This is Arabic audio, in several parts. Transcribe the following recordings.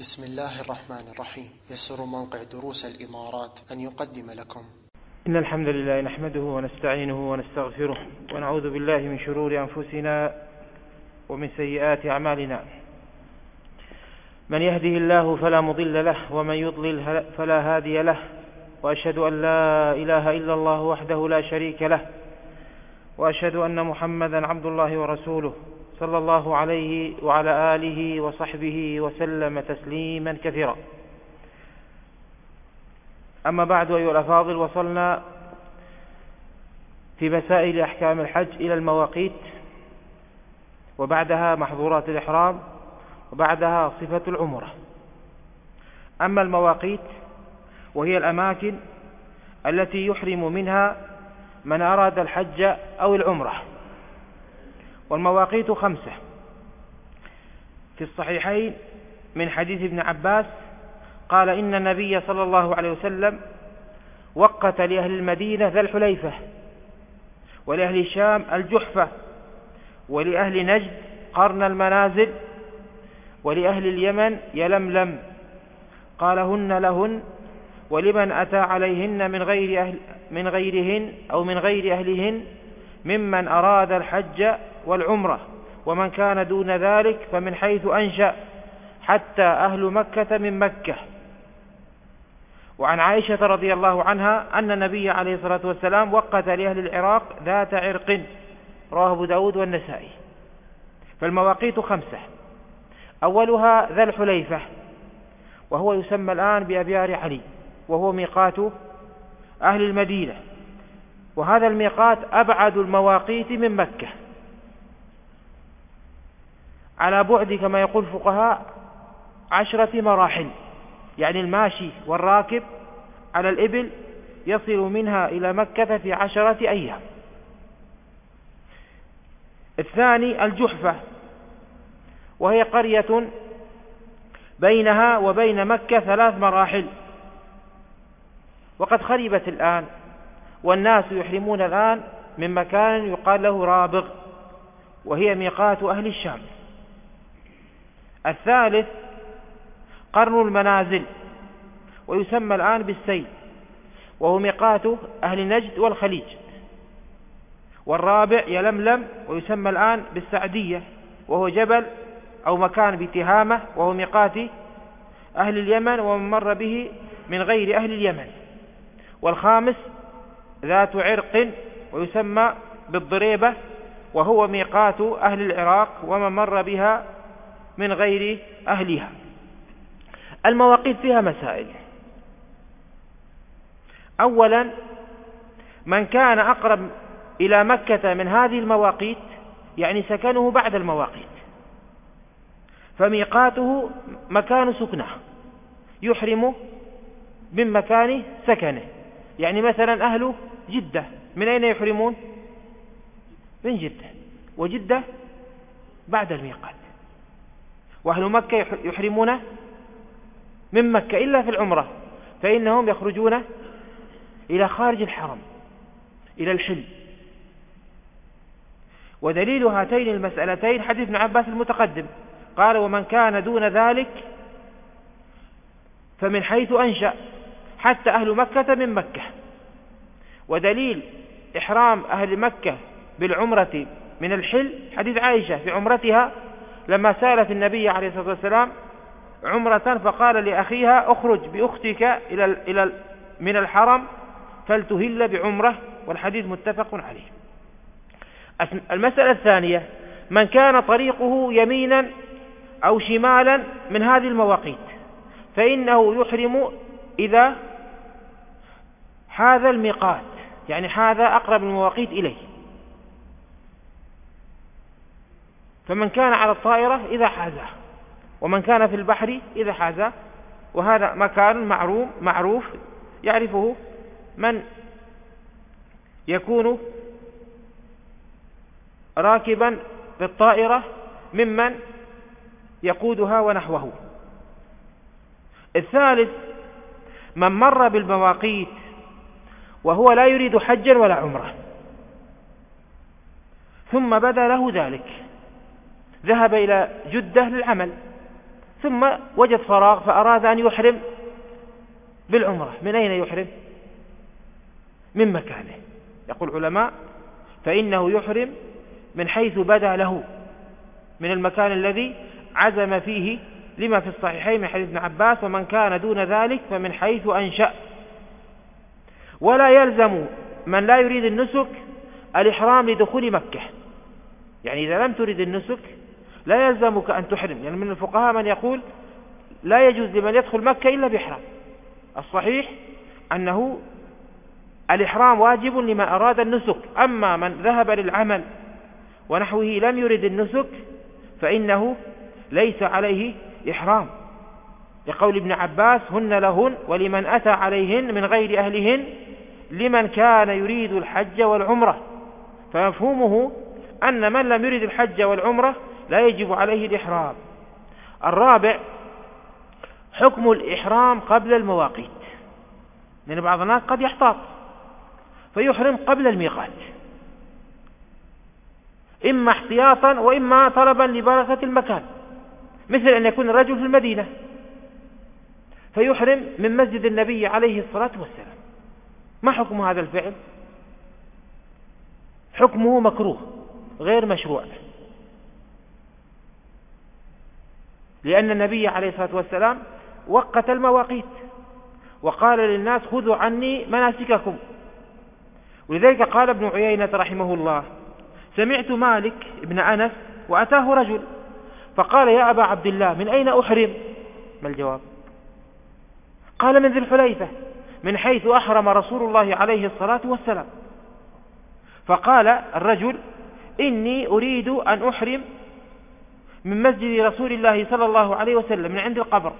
بسم الله الرحمن الرحيم. يسر موقع دروس الإمارات أن يقدم لكم إن الحمد لله نحمده ونستعينه ونستغفره ونعوذ بالله من شرور أنفسنا ومن سيئات أعمالنا. من يهده الله فلا مضل له ومن يضلل فلا هادي له، وأشهد أن لا إله إلا الله وحده لا شريك له، وأشهد أن محمدا عبد الله ورسوله صلى الله عليه وعلى آله وصحبه وسلم تسليما كثيرا. أما بعد أيها الأفاضل، وصلنا في مسائل أحكام الحج إلى المواقيت، وبعدها محظورات الإحرام، وبعدها صفة العمرة. أما المواقيت وهي الأماكن التي يحرم منها من أراد الحج أو العمرة، والمواقيت 5 في الصحيحين من حديث ابن عباس قال: إن النبي صلى الله عليه وسلم وقت لأهل المدينة ذا الحليفة، ولأهل الشام الجحفة، ولأهل نجد قرن المنازل، ولأهل اليمن يلملم، قال: هن لهن ولمن أتى عليهن من غيرهن أو من غير أهلهن ممن أراد الحج والعمرة، ومن كان دون ذلك فمن حيث أنشأ، حتى أهل مكة من مكة. وعن عائشة رضي الله عنها أن النبي عليه الصلاة والسلام وقت لأهل العراق ذات عرق، رواه أبو داود والنسائي. فالمواقيت 5، أولها ذا الحليفة، وهو يسمى الآن بأبيار علي، وهو ميقات أهل المدينة، وهذا الميقات أبعد المواقيت من مكة على بعد كما يقول الفقهاء 10 مراحل، يعني الماشي والراكب على الإبل يصل منها إلى مكة في 10 أيام. الثاني الجحفة، وهي قرية بينها وبين مكة 3 مراحل، وقد خربت الآن، والناس يحرمون الآن من مكان يقال له رابغ، وهي ميقات أهل الشام. الثالث قرن المنازل، ويسمى الآن بالسيل، وهو ميقات أهل نجد والخليج. والرابع يلملم، ويسمى الآن بالسعدية، وهو جبل أو مكان بتهامة، وهو ميقات أهل اليمن ومن مر به من غير أهل اليمن. والخامس ذات عرق، ويسمى بالضريبة، وهو ميقات أهل العراق ومن مر بها من غير أهلها. المواقيت فيها مسائل. أولا، من كان أقرب إلى مكة من هذه المواقيت، يعني سكنه بعد المواقيت، فميقاته مكان سكنه، يحرم من مكان سكنه. يعني مثلا أهل جدة من أين يحرمون؟ من جدة، وجدة بعد الميقات. وأهل مكة يحرمون من مكة إلا في العمرة، فإنهم يخرجون إلى خارج الحرم إلى الحل. ودليل هاتين المسألتين حديث ابن عباس المتقدم، قال: ومن كان دون ذلك فمن حيث أنشأ، حتى أهل مكة من مكة. ودليل إحرام أهل مكة بالعمرة من الحل حديث عائشة في عمرتها لما سألت النبي عليه الصلاة والسلام عمرة، فقال لأخيها: أخرج بأختك من الحرم فلتهل بعمرة، والحديث متفق عليه. المسألة الثانية، من كان طريقه يمينا أو شمالا من هذه المواقيت، فإنه يحرم إذا هذا الميقات، يعني هذا أقرب المواقيت إليه. فمن كان على الطائرة إذا حازه، ومن كان في البحر إذا حازه، وهذا مكان معروف يعرفه من يكون راكبا بالطائرة ممن يقودها ونحوه. الثالث، من مر بالمواقيت وهو لا يريد حجا ولا عمره، ثم بدا له ذلك، ذهب إلى جدة للعمل، ثم وجد فراغ فأراد أن يحرم بالعمرة، من أين يحرم؟ من مكانه. يقول العلماء فإنه يحرم من حيث بدا له، من المكان الذي عزم فيه، لما في الصحيحين من حديث ابن عباس: ومن كان دون ذلك فمن حيث أنشأ. ولا يلزم من لا يريد النسك الإحرام لدخول مكة، يعني إذا لم تريد النسك لا يلزمك أن تحرم. يعني من الفقهاء من يقول لا يجوز لمن يدخل مكة إلا بإحرام. الصحيح أنه الإحرام واجب لمن أراد النسك، أما من ذهب للعمل ونحوه لم يرد النسك فإنه ليس عليه إحرام، لقول ابن عباس: هن لهن ولمن أتى عليهن من غير أهلهن لمن كان يريد الحج والعمرة. فمفهومه أن من لم يرد الحج والعمرة لا يجب عليه الإحرام. الرابع: حكم الإحرام قبل المواقيت، لأن بعض الناس قد يحتاط فيحرم قبل الميقات، إما احتياطا وإما طلبا لبركة المكان، مثل أن يكون الرجل في المدينة فيحرم من مسجد النبي عليه الصلاة والسلام. ما حكم هذا الفعل؟ حكمه مكروه غير مشروع، لأن النبي عليه الصلاة والسلام وقت المواقيت وقال للناس: خذوا عني مناسككم. ولذلك قال ابن عيينة رحمه الله: سمعت مالك ابن أنس وأتاه رجل فقال: يا أبا عبد الله، من أين أحرم؟ ما الجواب؟ قال: من ذي الحليفة، من حيث أحرم رسول الله عليه الصلاة والسلام. فقال الرجل: إني أريد أن أحرم من مسجد رسول الله صلى الله عليه وسلم من عند القبر.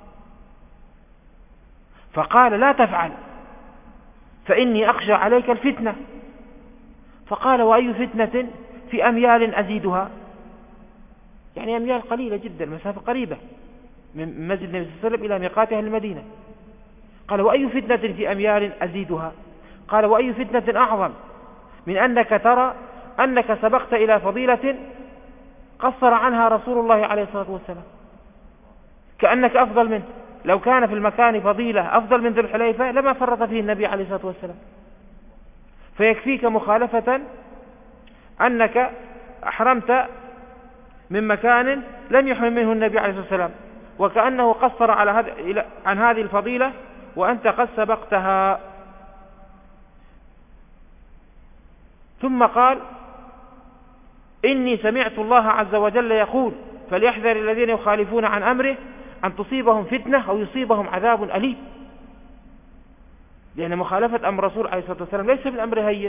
فقال: لا تفعل فإني أخشى عليك الفتنة. فقال: وأي فتنة في أميال أزيدها؟ يعني أميال قليلة جدا، مسافة قريبة من مسجد النبي صلى الله عليه وسلم إلى ميقات أهل المدينة. قال: وأي فتنة في أميال أزيدها؟ قال: وأي فتنة أعظم من أنك ترى أنك سبقت إلى فضيلة قصر عنها رسول الله عليه الصلاة والسلام، كأنك أفضل منه. لو كان في المكان فضيلة أفضل من ذي الحليفة لما فرط فيه النبي عليه الصلاة والسلام. فيكفيك مخالفة أنك أحرمت من مكان لم يحرم منه النبي عليه الصلاة والسلام، وكأنه قصر عن هذه الفضيلة وأنت قد سبقتها. ثم قال: إني سمعت الله عز وجل يقول: فليحذر الذين يخالفون عن أمره أن تصيبهم فتنة أو يصيبهم عذاب أليم. لأن مخالفة أمر الرسول عليه الصلاة والسلام ليس بالأمر هين.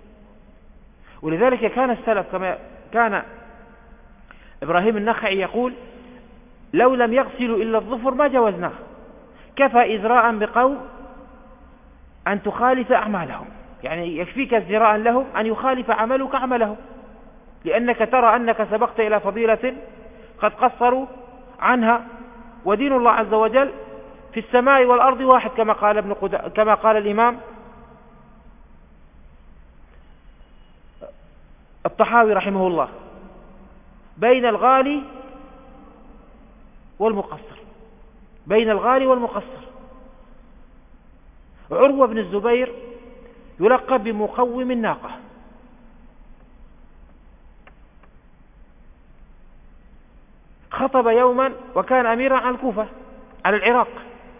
ولذلك كان السلف كما كان إبراهيم النخعي يقول: لو لم يغسلوا إلا الظفر ما جوزناه، كفى إزراء بقوم أن تخالف أعمالهم. يعني يكفيك ازدراء لهم أن يخالف عملك عملهم، لأنك ترى أنك سبقت إلى فضيلة قد قصروا عنها. ودين الله عز وجل في السماء والأرض واحد، كما قال الإمام الطحاوي رحمه الله: بين الغالي والمقصر، بين الغالي والمقصر. عروة بن الزبير يلقب بمقوم الناقة، خطب يوما وكان أميرا على الكوفة على العراق،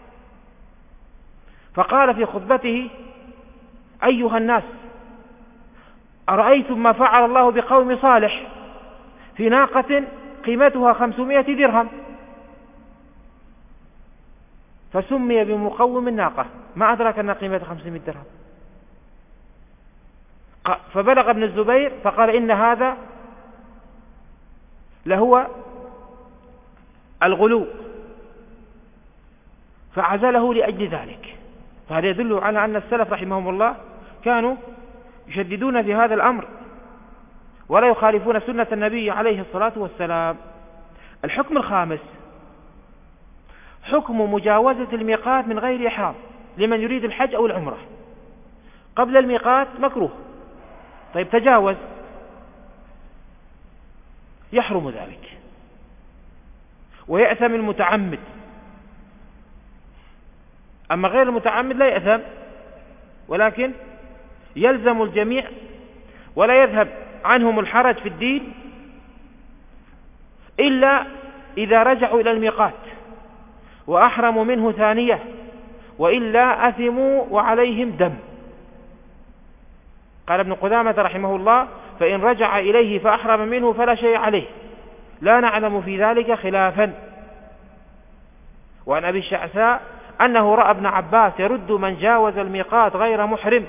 فقال في خطبته: أيها الناس، أرأيتم ما فعل الله بقوم صالح في ناقة قيمتها 500 درهم، فسمي بمقوم الناقة. ما أدرك أن قيمتها 500 درهم. فبلغ ابن الزبير فقال: إن هذا لهو الغلو، فعزله لأجل ذلك. فهذا يدل على أن السلف رحمهم الله كانوا يشددون في هذا الأمر ولا يخالفون سنة النبي عليه الصلاة والسلام. الحكم الخامس: حكم مجاوزة الميقات من غير إحرام لمن يريد الحج أو العمرة. قبل الميقات مكروه، طيب تجاوز يحرم ذلك. ويأثم المتعمد. أما غير المتعمد لا يأثم، ولكن يلزم الجميع ولا يذهب عنهم الحرج في الدين إلا إذا رجعوا إلى الميقات وأحرموا منه ثانية، وإلا أثموا وعليهم دم. قال ابن قدامة رحمه الله: فإن رجع إليه فأحرم منه فلا شيء عليه، لا نعلم في ذلك خلافا. وعن أبي الشعثاء أنه رأى ابن عباس يرد من جاوز الميقات غير محرم.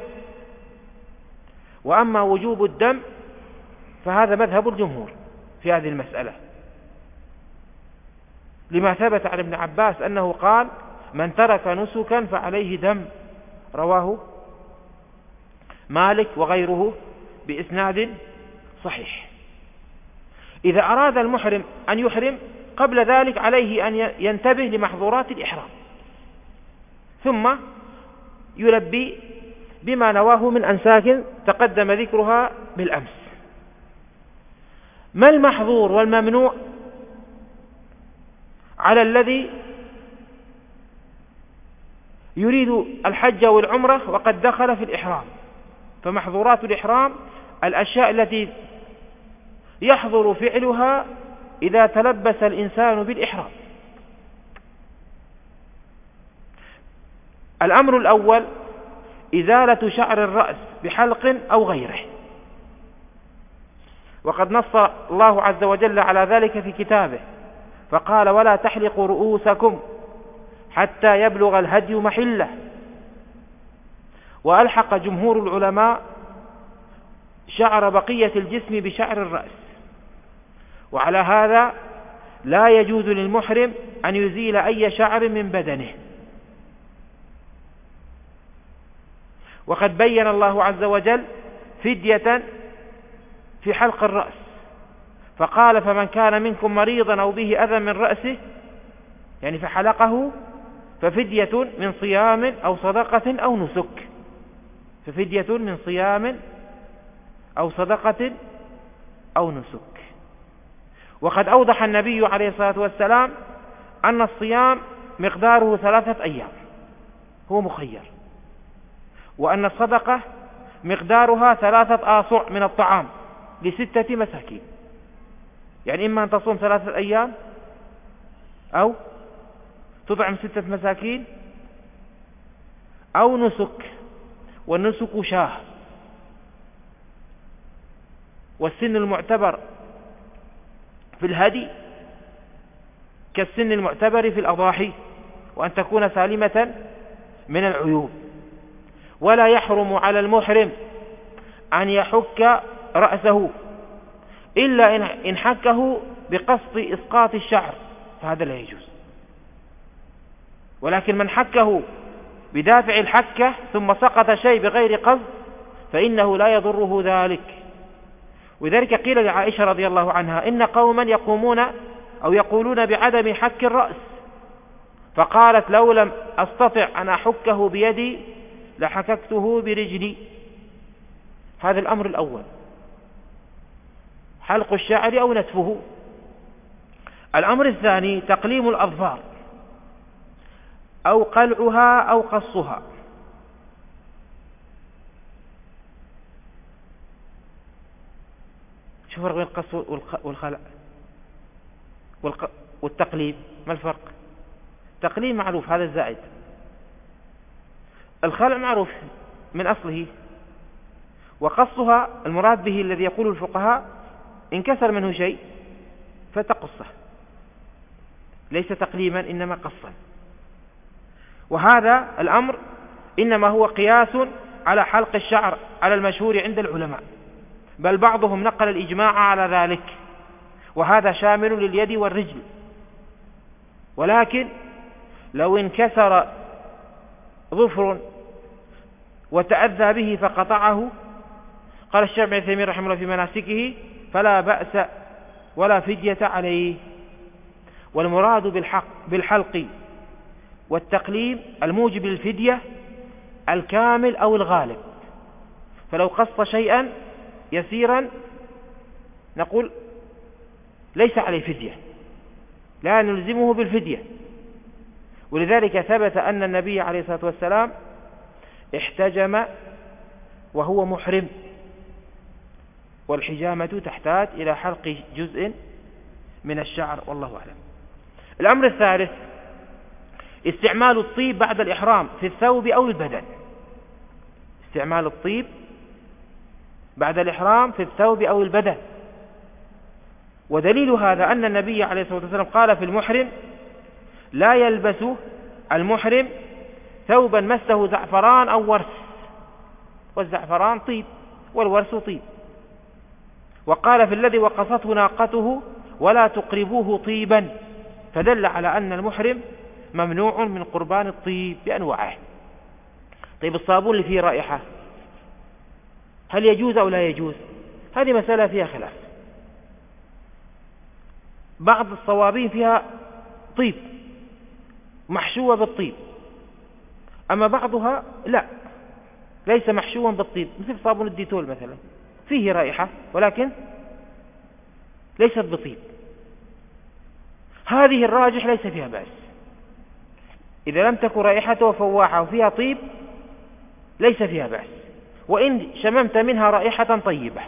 وأما وجوب الدم فهذا مذهب الجمهور في هذه المسألة، لما ثبت عن ابن عباس أنه قال: من ترك نسكا فعليه دم. رواه مالك وغيره بإسناد صحيح. إذا أراد المحرم أن يحرم قبل ذلك عليه أن ينتبه لمحظورات الإحرام، ثم يلبي بما نواه من أنساك تقدم ذكرها بالأمس. ما المحظور والممنوع على الذي يريد الحج والعمرة وقد دخل في الإحرام؟ فمحظورات الإحرام الأشياء التي يحظر فعلها إذا تلبس الإنسان بالإحرام. الأمر الأول: إزالة شعر الرأس بحلق أو غيره، وقد نص الله عز وجل على ذلك في كتابه فقال: ولا تحلقوا رؤوسكم حتى يبلغ الهدي محله. وألحق جمهور العلماء شعر بقية الجسم بشعر الرأس، وعلى هذا لا يجوز للمحرم أن يزيل أي شعر من بدنه. وقد بين الله عز وجل فدية في حلق الرأس، فقال: فمن كان منكم مريضا أو به أذى من رأسه، يعني فحلقه، ففدية من صيام أو صدقة أو نسك. ففدية من صيام أو صدقة أو نسك. وقد أوضح النبي عليه الصلاة والسلام أن الصيام مقداره 3 أيام، هو مخير، وأن الصدقة مقدارها 3 آصع من الطعام ل6 مساكين، يعني إما أن تصوم 3 أيام أو تطعم 6 مساكين أو نسك. والنسك شاه، والسن المعتبر في الهدي كالسن المعتبر في الأضاحي، وأن تكون سالمة من العيوب. ولا يحرم على المحرم أن يحك رأسه إلا إن حكه بقصد إسقاط الشعر، فهذا لا يجوز. ولكن من حكه بدافع الحكة ثم سقط شيء بغير قصد فإنه لا يضره ذلك. وذلك قيل لعائشة رضي الله عنها: إن قوما يقومون أو يقولون بعدم حك الرأس، فقالت: لو لم أستطع أن أحكه بيدي لحككته برجلي. هذا الأمر الأول، حلق الشعر أو نتفه. الأمر الثاني: تقليم الأظفار أو قلعها أو قصها. شوف فرق بين القص والخلع والتقليم، ما الفرق؟ تقليم معروف، هذا الزائد. الخلع معروف من أصله. وقصها المراد به الذي يقول الفقهاء انكسر منه شيء فتقصه، ليس تقليما إنما قصا. وهذا الأمر إنما هو قياس على حلق الشعر على المشهور عند العلماء، بل بعضهم نقل الإجماع على ذلك، وهذا شامل لليد والرجل. ولكن لو انكسر ظفر وتأذى به فقطعه، قال الشيخ ابن عثيمين رحمه الله في مناسكه: فلا بأس ولا فدية عليه. والمراد بالحلق والتقليم الموجب للفدية الكامل أو الغالب. فلو قص شيئا يسيرا نقول ليس عليه فدية، لا نلزمه بالفدية. ولذلك ثبت أن النبي عليه الصلاة والسلام احتجم وهو محرم، والحجامة تحتاج إلى حلق جزء من الشعر، والله أعلم. الأمر الثالث استعمال الطيب بعد الإحرام في الثوب أو البدن. استعمال الطيب بعد الإحرام في الثوب أو البدن. ودليل هذا أن النبي عليه الصلاة والسلام قال في المحرم: لا يلبس المحرم ثوبا مسه زعفران أو ورس، والزعفران طيب والورس طيب. وقال في الذي وقصته ناقته: ولا تقربوه طيبا، فدل على أن المحرم ممنوع من قربان الطيب بأنواعه. طيب الصابون اللي فيه رائحة هل يجوز أو لا يجوز؟ هذه مسألة فيها خلاف. بعض الصوابين فيها طيب محشوة بالطيب، أما بعضها لا، ليس محشوا بالطيب، مثل صابون الديتول مثلا فيه رائحة ولكن ليست بطيب. هذه الراجح ليس فيها بأس، إذا لم تكن رائحته فواحة وفيها طيب ليس فيها بأس، وإن شممت منها رائحة طيبة،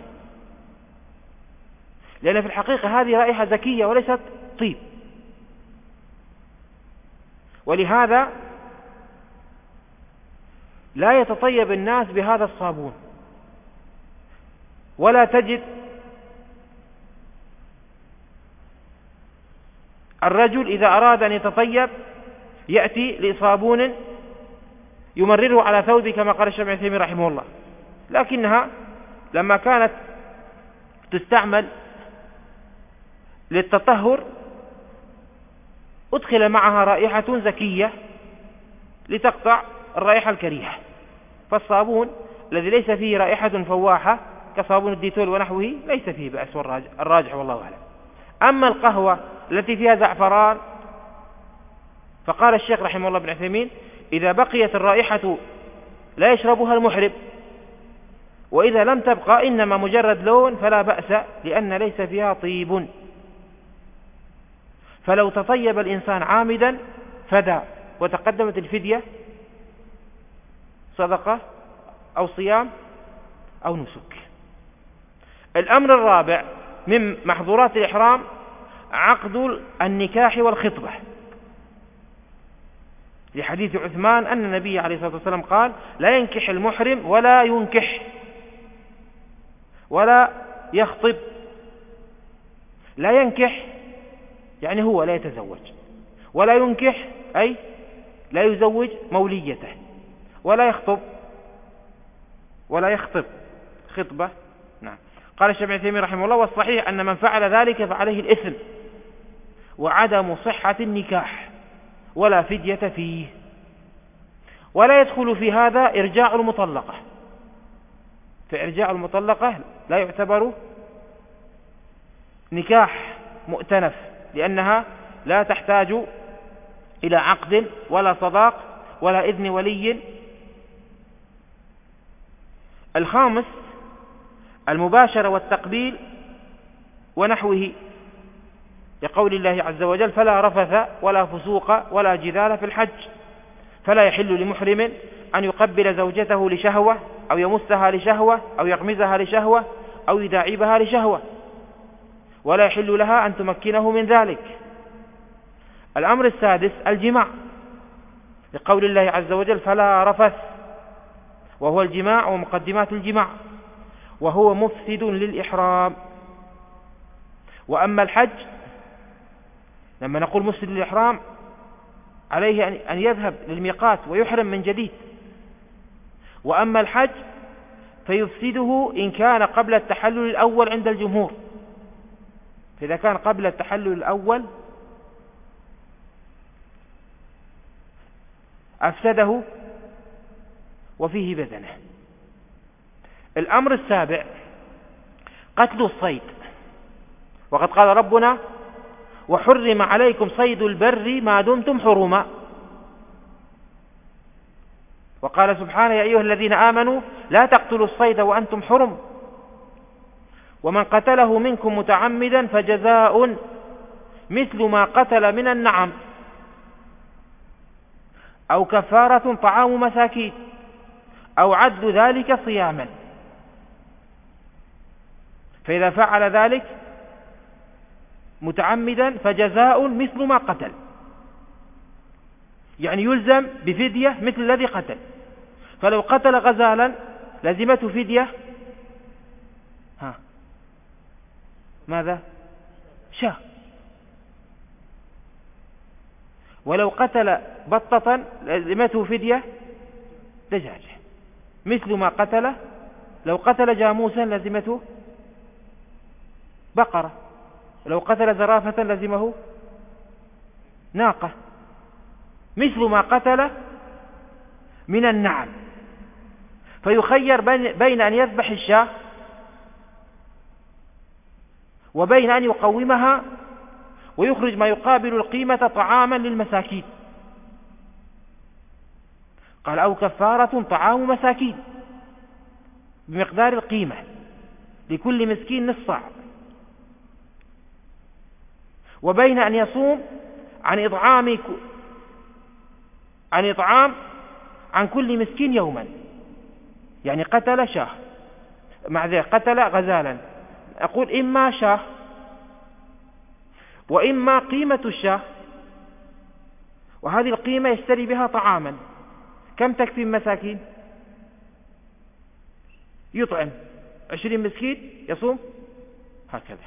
لأن في الحقيقة هذه رائحة زكية وليست طيب. ولهذا لا يتطيب الناس بهذا الصابون، ولا تجد الرجل إذا أراد أن يتطيب يأتي لصابون يمرره على ثوبه كما قال الشيخ ابن عثيمين رحمه الله، لكنها لما كانت تستعمل للتطهر أدخل معها رائحة زكية لتقطع الرائحة الكريهة. فالصابون الذي ليس فيه رائحة فواحة كصابون الديتول ونحوه ليس فيه بأس، الراجح والله أعلم. أما القهوة التي فيها زعفران فقال الشيخ رحمه الله ابن عثيمين: إذا بقيت الرائحة لا يشربها المحرم، وإذا لم تبقى إنما مجرد لون فلا بأس، لأن ليس فيها طيب. فلو تطيب الإنسان عامدا فدى، وتقدمت الفدية صدقة أو صيام أو نسك. الأمر الرابع من محظورات الإحرام عقد النكاح والخطبة، لحديث عثمان أن النبي عليه الصلاة والسلام قال: لا ينكح المحرم ولا ينكح ولا يخطب. لا ينكح يعني هو لا يتزوج، ولا ينكح أي لا يزوج موليته، ولا يخطب ولا يخطب خطبة. نعم. قال الشيخ ابن عثيمين رحمه الله: والصحيح أن من فعل ذلك فعليه الإثم وعدم صحة النكاح ولا فدية فيه. ولا يدخل في هذا إرجاع المطلقة، فإرجاع المطلقة لا يعتبر نكاح مؤتنف، لأنها لا تحتاج إلى عقد ولا صداق ولا إذن ولي. الخامس المباشرة والتقبيل ونحوه، لقول الله عز وجل: فلا رفث ولا فسوق ولا جدال في الحج. فلا يحل لمحرم أن يقبل زوجته لشهوة أو يمسها لشهوة أو يغمزها لشهوة أو يداعبها لشهوة، ولا يحل لها أن تمكنه من ذلك. الأمر السادس الجماع، لقول الله عز وجل: فلا رفث، وهو الجماع ومقدمات الجماع، وهو مفسد للإحرام. وأما الحج لما نقول مفسد للإحرام عليه أن يذهب للميقات ويحرم من جديد. وأما الحج فيفسده إن كان قبل التحلل الأول عند الجمهور، فإذا كان قبل التحلل الأول أفسده وفيه بدنه. الأمر السابع قتل الصيد، وقد قال ربنا: وحرم عليكم صيد البر ما دمتم حرما. وقال سبحانه: يا أيها الذين آمنوا لا تقتلوا الصيد وأنتم حرم، ومن قتله منكم متعمدا فجزاء مثل ما قتل من النعم، أو كفارة طعام مساكين، أو عد ذلك صياما. فإذا فعل ذلك متعمدا فجزاء مثل ما قتل، يعني يلزم بفدية مثل الذي قتل. فلو قتل غزالا لزمته فدية ماذا؟ شاة. ولو قتل بطة لزمته فدية دجاجة مثل ما قتل. لو قتل جاموسا لزمته بقرة، لو قتل زرافة لزمه ناقة، مثل ما قتل من النعم. فيخير بين أن يذبح الشاة وبين أن يقومها ويخرج ما يقابل القيمة طعاما للمساكين. قال أو كفارة طعام مساكين بمقدار القيمة لكل مسكين نصف صاع، وبين أن يصوم عن إطعام عن كل مسكين يوما. يعني قتل شاه، قتل غزالا، أقول إما شاه وإما قيمة الشاه، وهذه القيمة يشتري بها طعاما. كم تكفي المساكين؟ يطعم 20 مسكين يصوم هكذا.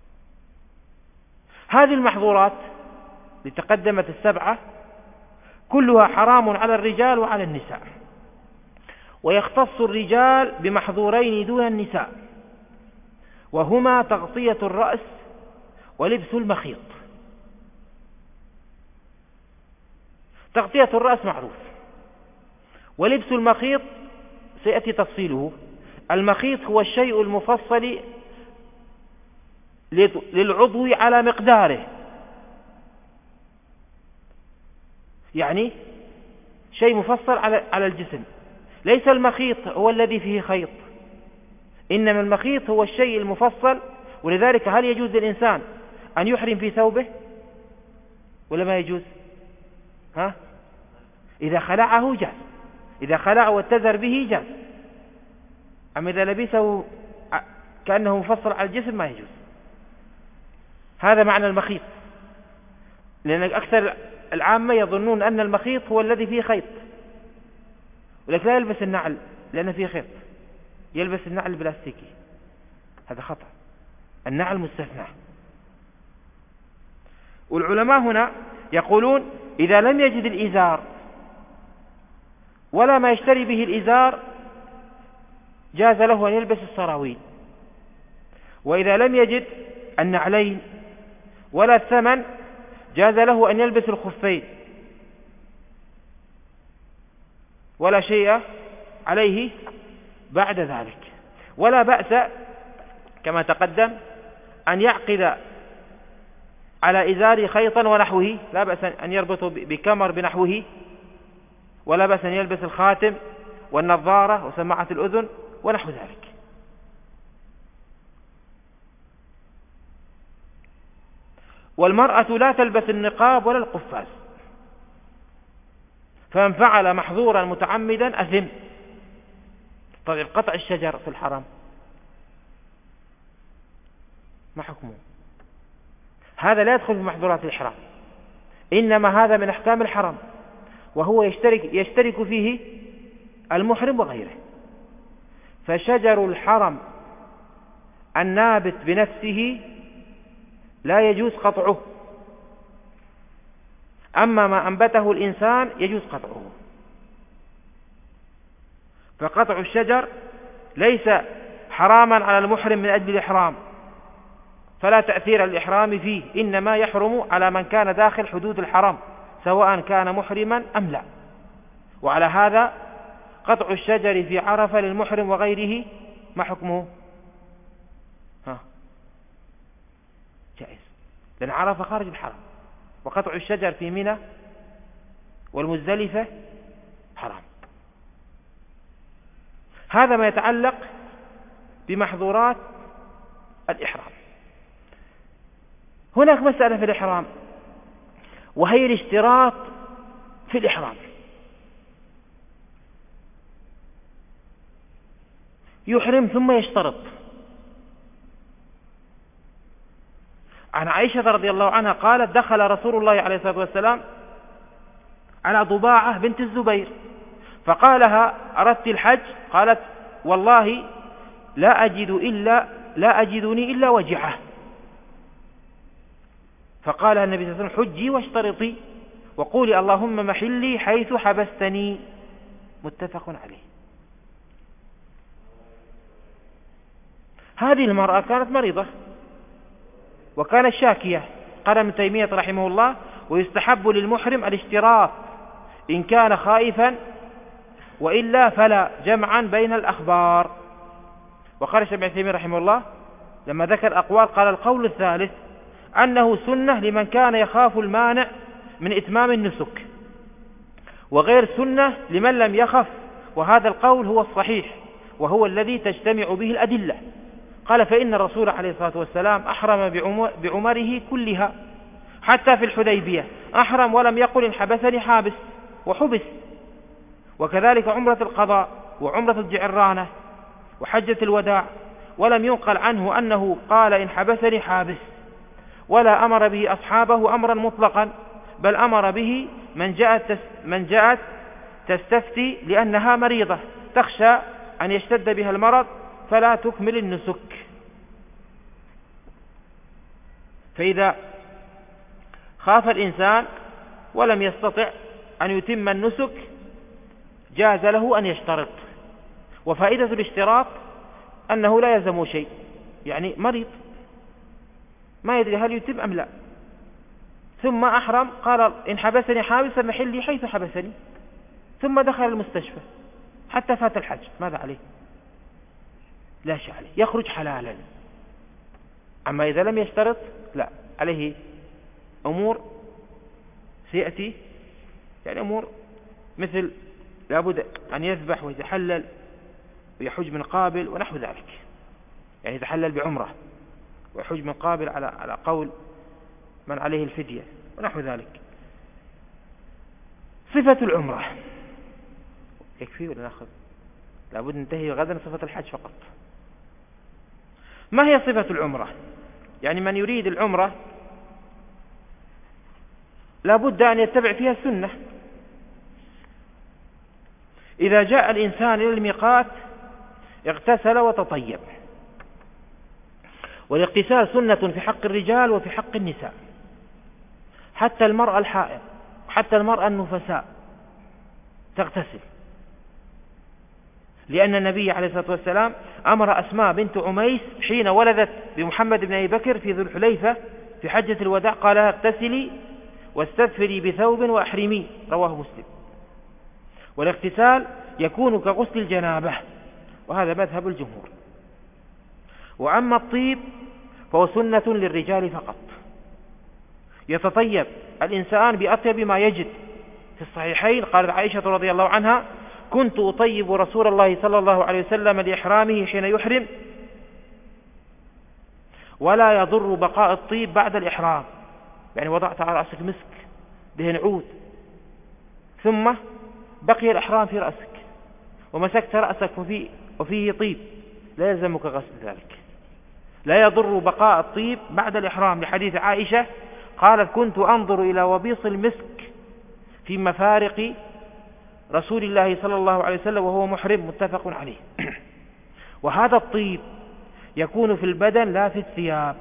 هذه المحظورات لتقدمت السبعة كلها حرام على الرجال وعلى النساء، ويختص الرجال بمحظورين دون النساء، وهما تغطية الرأس ولبس المخيط. تغطية الرأس معروف، ولبس المخيط سيأتي تفصيله. المخيط هو الشيء المفصل للعضو على مقداره، يعني شيء مفصل على الجسم. ليس المخيط هو الذي فيه خيط، إنما المخيط هو الشيء المفصل. ولذلك هل يجوز للإنسان أن يحرم في ثوبه ولا ما يجوز؟ إذا خلعه جاز، إذا خلعه واتزر به جاز، أما إذا لبسه كأنه مفصل على الجسم ما يجوز. هذا معنى المخيط، لأن أكثر العامة يظنون أن المخيط هو الذي فيه خيط، ولكن لا يلبس النعل لأن فيه خيط، يلبس النعل البلاستيكي، هذا خطأ. النعل مستثنى. والعلماء هنا يقولون إذا لم يجد الإزار ولا ما يشتري به الإزار جاز له أن يلبس السراويل، وإذا لم يجد النعلين ولا الثمن جاز له أن يلبس الخفين ولا شيء عليه بعد ذلك. ولا بأس كما تقدم أن يعقد على إزاره خيطا ونحوه، لا بأس أن يربطه بكمر بنحوه، ولا بأس أن يلبس الخاتم والنظارة وسماعة الأذن ونحو ذلك. والمرأة لا تلبس النقاب ولا القفاز، فمن فعل محظورا متعمدا أثم. طيب قطع الشجر في الحرم ما حكمه؟ هذا لا يدخل في محظورات الإحرام، إنما هذا من أحكام الحرم، وهو يشترك فيه المحرم وغيره. فشجر الحرم النابت بنفسه لا يجوز قطعه، أما ما أنبته الإنسان يجوز قطعه. فقطع الشجر ليس حراما على المحرم من أجل الإحرام، فلا تأثير الإحرام فيه، إنما يحرم على من كان داخل حدود الحرم سواء كان محرما أم لا. وعلى هذا قطع الشجر في عرفة للمحرم وغيره ما حكمه؟ جائز، لأن عرفة خارج الحرم، وقطع الشجر في منى والمزدلفة حرام. هذا ما يتعلق بمحظورات الإحرام. هناك مسألة في الإحرام، وهي الاشتراط في الإحرام. يحرم ثم يشترط. عن عائشة رضي الله عنها قالت: دخل رسول الله عليه الصلاة والسلام على ضباعة بنت الزبير فقالها: أردت الحج؟ قالت: والله لا أجدني إلا وجعه. فقال النبي صلى الله عليه وسلم: حجي واشترطي وقولي اللهم محلي حيث حبستني. متفق عليه. هذه المرأة كانت مريضة وكانت شاكية. قال ابن تيمية رحمه الله: ويستحب للمحرم الاشتراط إن كان خائفا، وإلا فلا، جمعا بين الأخبار. وقال الشيخ ابن تيمية رحمه الله لما ذكر أقوال قال: القول الثالث أنه سنة لمن كان يخاف المانع من إتمام النسك، وغير سنة لمن لم يخف، وهذا القول هو الصحيح وهو الذي تجتمع به الأدلة. قال: فإن الرسول عليه الصلاة والسلام أحرم بعمره كلها، حتى في الحديبية أحرم ولم يقل إن حبسني حابس وحبس، وكذلك عمرة القضاء وعمرة الجعرانة وحجة الوداع، ولم ينقل عنه أنه قال إن حبسني حابس، ولا أمر به أصحابه أمرا مطلقا، بل أمر به من جاءت تستفتي لأنها مريضة تخشى أن يشتد بها المرض فلا تكمل النسك. فإذا خاف الإنسان ولم يستطع أن يتم النسك جاز له أن يشترط. وفائدة الاشتراط أنه لا يلزم شيء، يعني مريض ما يدري هل يتم أم لا، ثم أحرم قال إن حبسني حابس فمحلي حيث حبسني، ثم دخل المستشفى حتى فات الحج، ماذا عليه؟ لا شيء عليه، يخرج حلالا. أما إذا لم يشترط لا، عليه أمور سيأتي، يعني أمور مثل لابد أن يذبح ويتحلل ويحج من قابل ونحو ذلك، يعني يتحلل بعمرة ويحج من قابل على قول من عليه الفدية ونحو ذلك. صفة العمرة يكفي ولا نأخذ؟ لابد ننتهي غدا صفة الحج فقط. ما هي صفة العمرة؟ يعني من يريد العمرة لابد أن يتبع فيها السنة. إذا جاء الإنسان إلى الميقات اغتسل وتطيب، والاغتسال سنة في حق الرجال وفي حق النساء، حتى المرأة الحائض حتى المرأة النفساء تغتسل، لأن النبي عليه الصلاة والسلام أمر أسماء بنت عميس حين ولدت بمحمد بن أبي بكر في ذو الحليفة في حجة الوداع قال: اغتسلي واستدفري بثوب وأحرمي، رواه مسلم. والاغتسال يكون كغسل الجنابة، وهذا مذهب الجمهور. وأما الطيب فهو سنة للرجال فقط، يتطيب الإنسان بأطيب ما يجد. في الصحيحين قالت عائشة رضي الله عنها: كنت أطيب رسول الله صلى الله عليه وسلم لإحرامه حين يحرم، ولا يضر بقاء الطيب بعد الإحرام، يعني وضعت على رأسك مسك دهن عود ثم بقي الإحرام في رأسك ومسكت رأسك وفيه طيب، لا يلزمك غسل ذلك، لا يضر بقاء الطيب بعد الإحرام، لحديث عائشة قالت: كنت أنظر إلى وبيص المسك في مفارق رسول الله صلى الله عليه وسلم وهو محرم، متفق عليه. وهذا الطيب يكون في البدن لا في الثياب،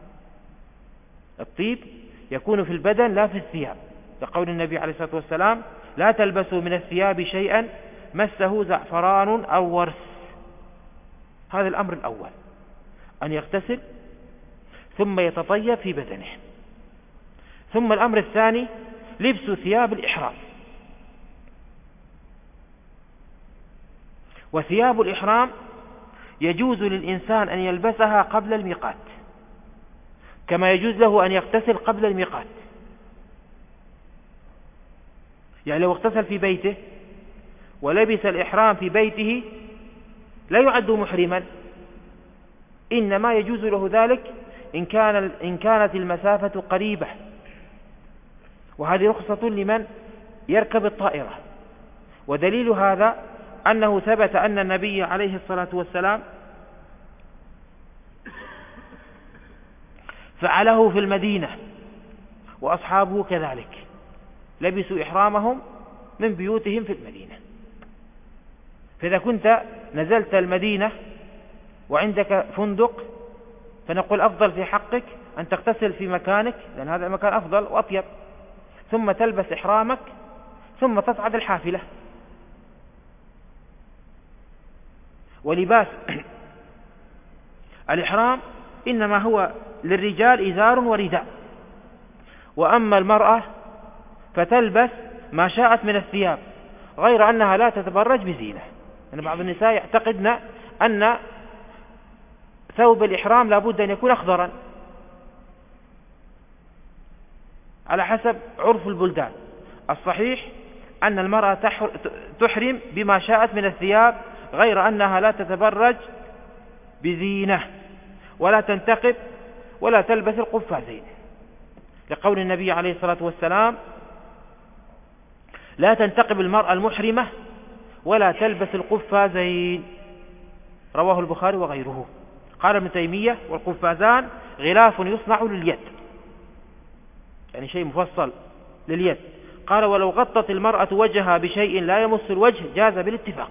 الطيب يكون في البدن لا في الثياب، لقول النبي عليه الصلاة والسلام: لا تلبسوا من الثياب شيئا مسه زعفران أو ورس. هذا الأمر الأول، أن يغتسل ثم يتطيب في بدنه. ثم الأمر الثاني لبس ثياب الإحرام. وثياب الإحرام يجوز للإنسان أن يلبسها قبل الميقات، كما يجوز له أن يغتسل قبل الميقات. يعني لو اغتسل في بيته ولبس الإحرام في بيته لا يعد محرما، إنما يجوز له ذلك إن كانت المسافة قريبة، وهذه رخصة لمن يركب الطائرة. ودليل هذا أنه ثبت أن النبي عليه الصلاة والسلام فعله في المدينة وأصحابه كذلك، لبسوا إحرامهم من بيوتهم في المدينة. فإذا كنت نزلت المدينة وعندك فندق فنقول أفضل في حقك أن تغتسل في مكانك، لأن هذا المكان أفضل وأطيب، ثم تلبس إحرامك ثم تصعد الحافلة. ولباس الإحرام إنما هو للرجال إزار ورداء، وأما المرأة فتلبس ما شاءت من الثياب، غير أنها لا تتبرج بزينة. يعني بعض النساء يعتقدن أن ثوب الإحرام لابد أن يكون أخضرا على حسب عرف البلدان. الصحيح أن المرأة تحرم بما شاءت من الثياب، غير أنها لا تتبرج بزينة ولا تنتقب ولا تلبس القفازين، لقول النبي عليه الصلاة والسلام: لا تنتقب المرأة المحرمة ولا تلبس القفازين، رواه البخاري وغيره. قال ابن تيمية: والقفازان غلاف يصنع لليد، يعني شيء مفصل لليد. قال: ولو غطت المرأة وجهها بشيء لا يمس الوجه جاز بالاتفاق،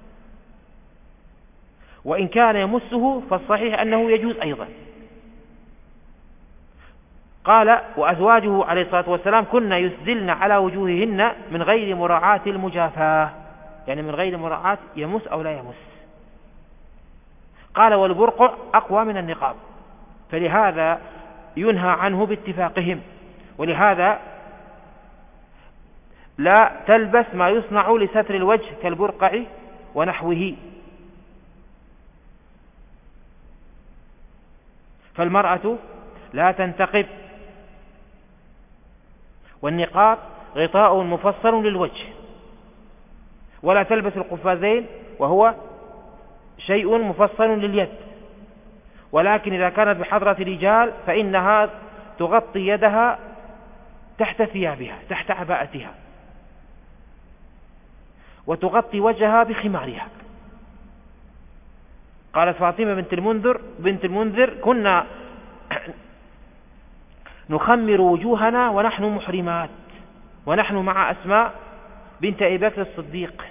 وإن كان يمسه فالصحيح أنه يجوز أيضا. قال: وأزواجه عليه الصلاة والسلام كنا يسدلن على وجوههن من غير مراعاة المجافاة، يعني من غير مراعاة يمس أو لا يمس. قال: والبرقع أقوى من النقاب، فلهذا ينهى عنه باتفاقهم، ولهذا لا تلبس ما يصنع لستر الوجه كالبرقع ونحوه. فالمرأة لا تنتقب، والنقاب غطاء مفصل للوجه، ولا تلبس القفازين وهو شيء مفصل لليد. ولكن إذا كانت بحضرة رجال فإنها تغطي يدها تحت ثيابها، تحت عباءتها، وتغطي وجهها بخمارها. قالت فاطمة بنت المنذر: كنا نخمر وجوهنا ونحن محرمات، ونحن مع أسماء بنت أبي بكر الصديق.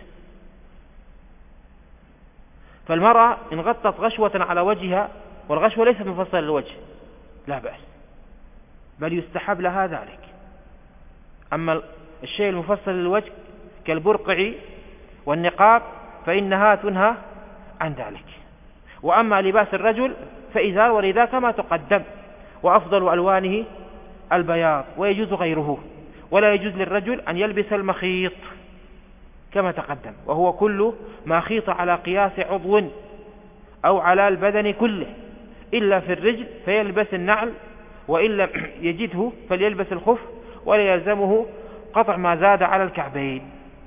فالمرأة إن غطت غشوة على وجهها، والغشوة ليست مفصلة للوجه، لا بأس، بل يستحب لها ذلك. أما الشيء المفصل للوجه كالبرقع والنقاب فإنها تنهى عن ذلك. وأما لباس الرجل فإزار ورداء كما تقدم، وأفضل ألوانه البياض، ويجوز غيره. ولا يجوز للرجل أن يلبس المخيط كما تقدم، وهو كل ما خيط على قياس عضو أو على البدن كله، إلا في الرجل فيلبس النعل، وإن لم يجده فليلبس الخف، ولا يلزمه قطع ما زاد على الكعبين.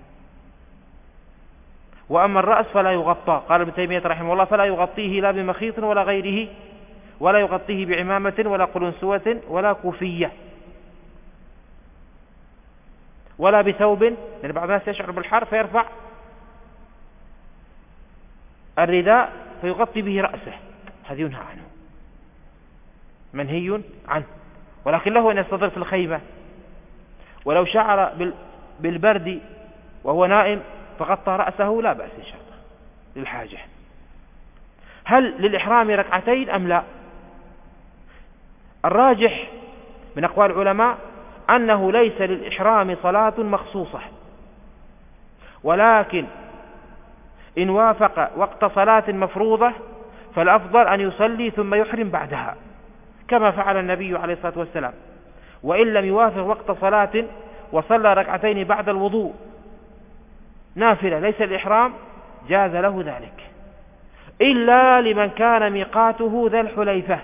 وأما الرأس فلا يغطى، قال ابن تيمية رحمه الله: فلا يغطيه لا بمخيط ولا غيره، ولا يغطيه بعمامة ولا قلنسوة ولا كوفية، ولا بثوب، لأن بعض الناس يشعر بالحر فيرفع الرداء فيغطي به رأسه، هذا ينهى عنه، منهي عنه. ولكن له أن يستظل في الخيمة، ولو شعر بالبرد وهو نائم فغطى رأسه لا بأس إن شاء الله للحاجة. هل للإحرام ركعتين أم لا؟ الراجح من أقوال العلماء أنه ليس للإحرام صلاة مخصوصة، ولكن إن وافق وقت صلاة مفروضة فالأفضل أن يصلي ثم يحرم بعدها، كما فعل النبي عليه الصلاة والسلام. وإن لم يوافق وقت صلاة وصلى ركعتين بعد الوضوء نافلة ليس الإحرام جاز له ذلك، إلا لمن كان ميقاته ذا الحليفة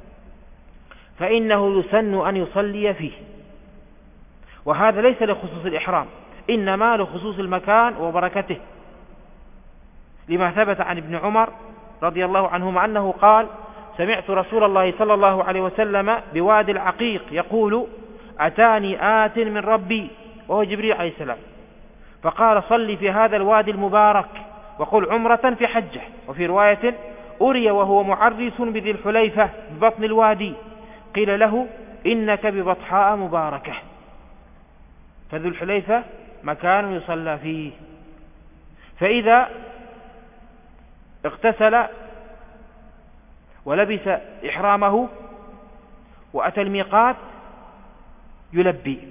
فإنه يسن أن يصلي فيه، وهذا ليس لخصوص الإحرام، إنما لخصوص المكان وبركته، لما ثبت عن ابن عمر رضي الله عنهما أنه قال: سمعت رسول الله صلى الله عليه وسلم بوادي العقيق يقول أتاني آت من ربي، وهو جبريل عليه السلام، فقال صل في هذا الوادي المبارك وقل عمرة في حجة. وفي رواية أري وهو معرس بذي الحليفة ببطن الوادي، قيل له إنك ببطحاء مباركة. فذو الحليفة مكان يصلى فيه. فإذا اغتسل ولبس إحرامه وأتى الميقات يلبي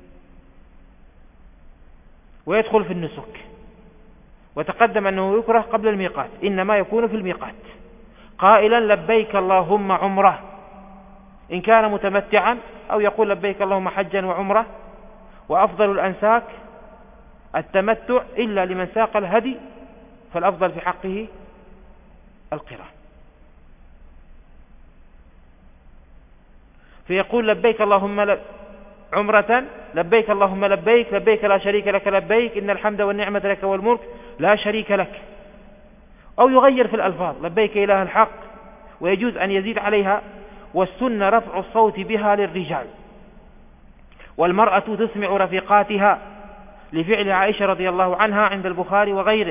ويدخل في النسك. وتقدم أنه يكره قبل الميقات، إنما يكون في الميقات قائلا لبيك اللهم عمره إن كان متمتعا، أو يقول لبيك اللهم حجا وعمره. وأفضل الأنساك التمتع إلا لمن ساق الهدي، فالأفضل في حقه القران. فيقول لبيك اللهم عمرة، لبيك اللهم لبيك، لبيك لا شريك لك لبيك، إن الحمد والنعمة لك والملك لا شريك لك. أو يغير في الألفاظ لبيك إله الحق، ويجوز أن يزيد عليها. والسنة رفع الصوت بها للرجال، والمرأة تسمع رفيقاتها، لفعل عائشة رضي الله عنها عند البخاري وغيره.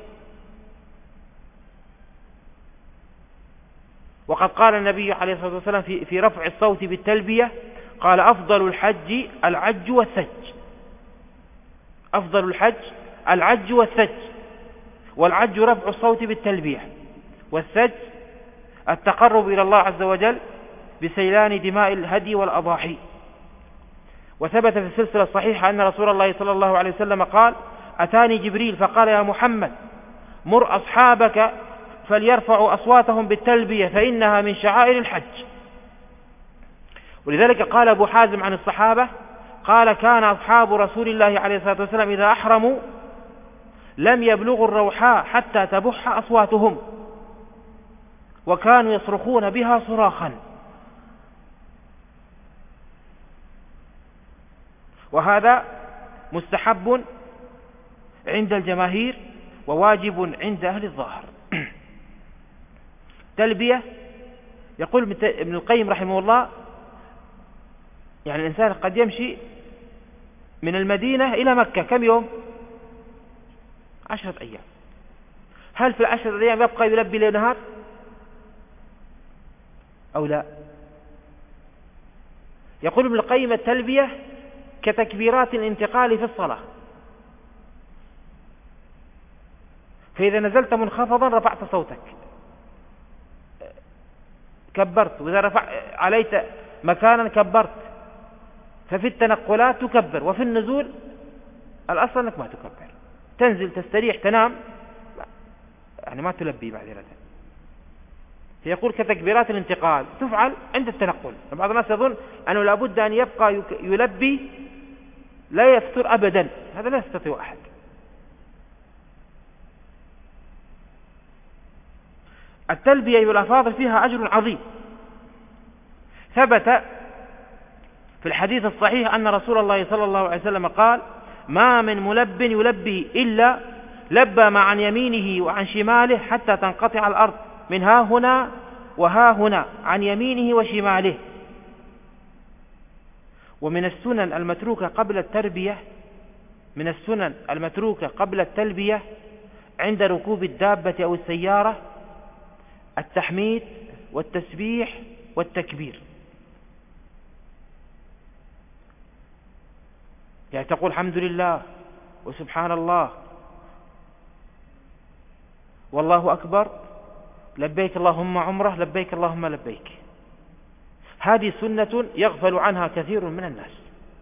وقد قال النبي عليه الصلاة والسلام في رفع الصوت بالتلبية، قال أفضل الحج العج والثج. أفضل الحج العج والثج. والعج رفع الصوت بالتلبية، والثج التقرب إلى الله عز وجل بسيلان دماء الهدي والأضاحي. وثبت في السلسلة الصحيحة أن رسول الله صلى الله عليه وسلم قال أتاني جبريل فقال يا محمد مر أصحابك فليرفعوا أصواتهم بالتلبية فإنها من شعائر الحج. ولذلك قال أبو حازم عن الصحابة قال كان أصحاب رسول الله عليه الصلاة والسلام إذا أحرموا لم يبلغوا الروحاء حتى تبح أصواتهم، وكانوا يصرخون بها صراخا. وهذا مستحب عند الجماهير وواجب عند أهل الظاهر. تلبية، يقول ابن القيم رحمه الله يعني الإنسان قد يمشي من المدينة إلى مكة كم يوم؟ 10 أيام. هل في 10 أيام يبقى يلبي ليل نهار أو لا؟ يقول ابن القيم التلبية كتكبيرات الانتقال في الصلاة، فإذا نزلت منخفضا رفعت صوتك كبرت، وإذا عليت مكانا كبرت. ففي التنقلات تكبر، وفي النزول الأصل أنك ما تكبر، تنزل تستريح تنام، يعني ما تلبي بعد. يقول كتكبيرات الانتقال تفعل عند التنقل. بعض الناس يظن أنه لابد أن يبقى يلبي لا يفتر أبدا، هذا لا يستطيع أحد. التلبية أيها الأفاضل فيها أجر عظيم. ثبت في الحديث الصحيح أن رسول الله صلى الله عليه وسلم قال ما من ملب يلبي إلا لبى مع عن يمينه وعن شماله حتى تنقطع الأرض من ها هنا وها هنا عن يمينه وشماله. ومن السنن المتروكة قبل التربية، من السنن المتروكة قبل التلبية عند ركوب الدابة أو السيارة التحميد والتسبيح والتكبير. يعني تقول الحمد لله وسبحان الله والله أكبر لبيك اللهم عمره لبيك اللهم لبيك. هذه سنة يغفل عنها كثير من الناس.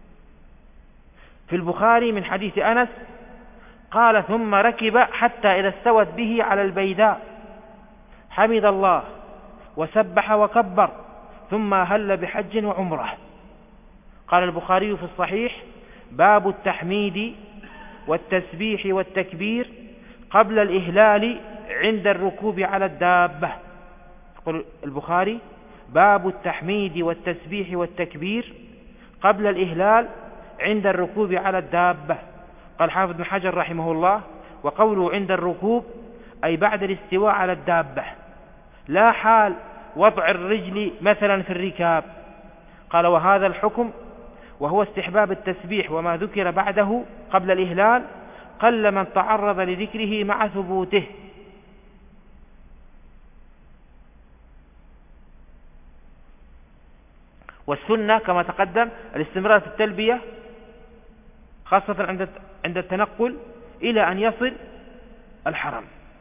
في البخاري من حديث أنس قال ثم ركب حتى إذا استوت به على البيداء حمد الله وسبح وكبر ثم هل بحج وعمره. قال البخاري في الصحيح باب التحميد والتسبيح والتكبير قبل الإهلال عند الركوب على الدابة. يقول البخاري باب التحميد والتسبيح والتكبير قبل الإهلال عند الركوب على الدابة. قال حافظ بن حجر رحمه الله وقوله عند الركوب أي بعد الاستواء على الدابة، لا حال وضع الرجل مثلا في الركاب. قال وهذا الحكم وهو استحباب التسبيح وما ذكر بعده قبل الإهلال قل من تعرض لذكره مع ثبوته. والسنة كما تقدم الاستمرار في التلبية خاصة عند التنقل إلى أن يصل الحرم.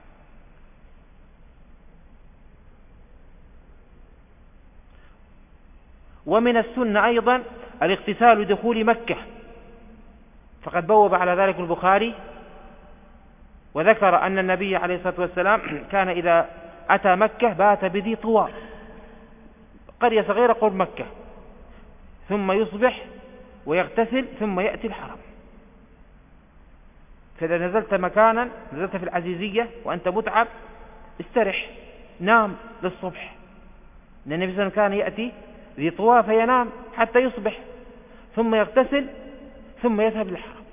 ومن السنة أيضا الاغتسال لدخول مكة، فقد بوب على ذلك البخاري وذكر أن النبي عليه الصلاة والسلام كان إذا أتى مكة بات بذي طوى، قرية صغيرة قرب مكة، ثم يصبح ويغتسل ثم يأتي الحرم. فإذا نزلت مكانا، نزلت في العزيزية وأنت متعب، استرح، نام للصبح، لأن النبي صلى الله عليه وسلم كان يأتي ذي طوى فينام حتى يصبح ثم يغتسل ثم يذهب للحرم.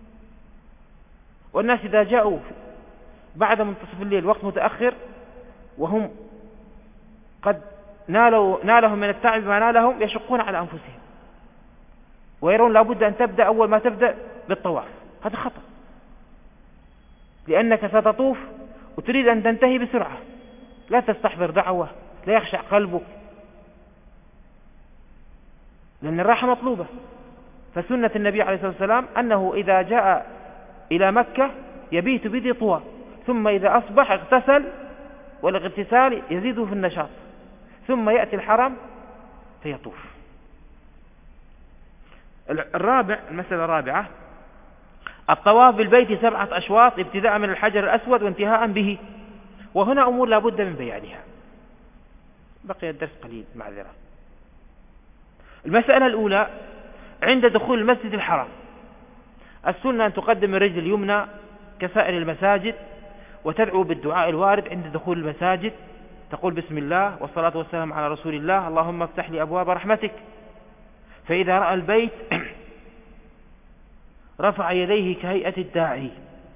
والناس إذا جاءوا بعد منتصف الليل وقت متأخر وهم قد نالهم من التعب ما نالهم، يشقون على أنفسهم ويرون لابد أن تبدأ أول ما تبدأ بالطواف. هذا خطأ، لأنك ستطوف وتريد أن تنتهي بسرعة، لا تستحضر دعوة، لا يخشع قلبك، لأن الراحة مطلوبة. فسنة النبي عليه الصلاة والسلام أنه إذا جاء إلى مكة يبيت بذي طوى، ثم إذا أصبح اغتسل، والاغتسال يزيده في النشاط، ثم يأتي الحرم فيطوف. المسألة الرابعة الطواف بالبيت 7 أشواط ابتداء من الحجر الأسود وانتهاء به. وهنا أمور لا بد من بيانها، بقي الدرس قليل معذرة. المسألة الأولى عند دخول المسجد الحرام السنة أن تقدم الرجل اليمنى كسائر المساجد وتدعو بالدعاء الوارد عند دخول المساجد، تقول بسم الله والصلاة والسلام على رسول الله، اللهم افتح لي أبواب رحمتك. فإذا رأى البيت رفع يديه كهيئة الداعي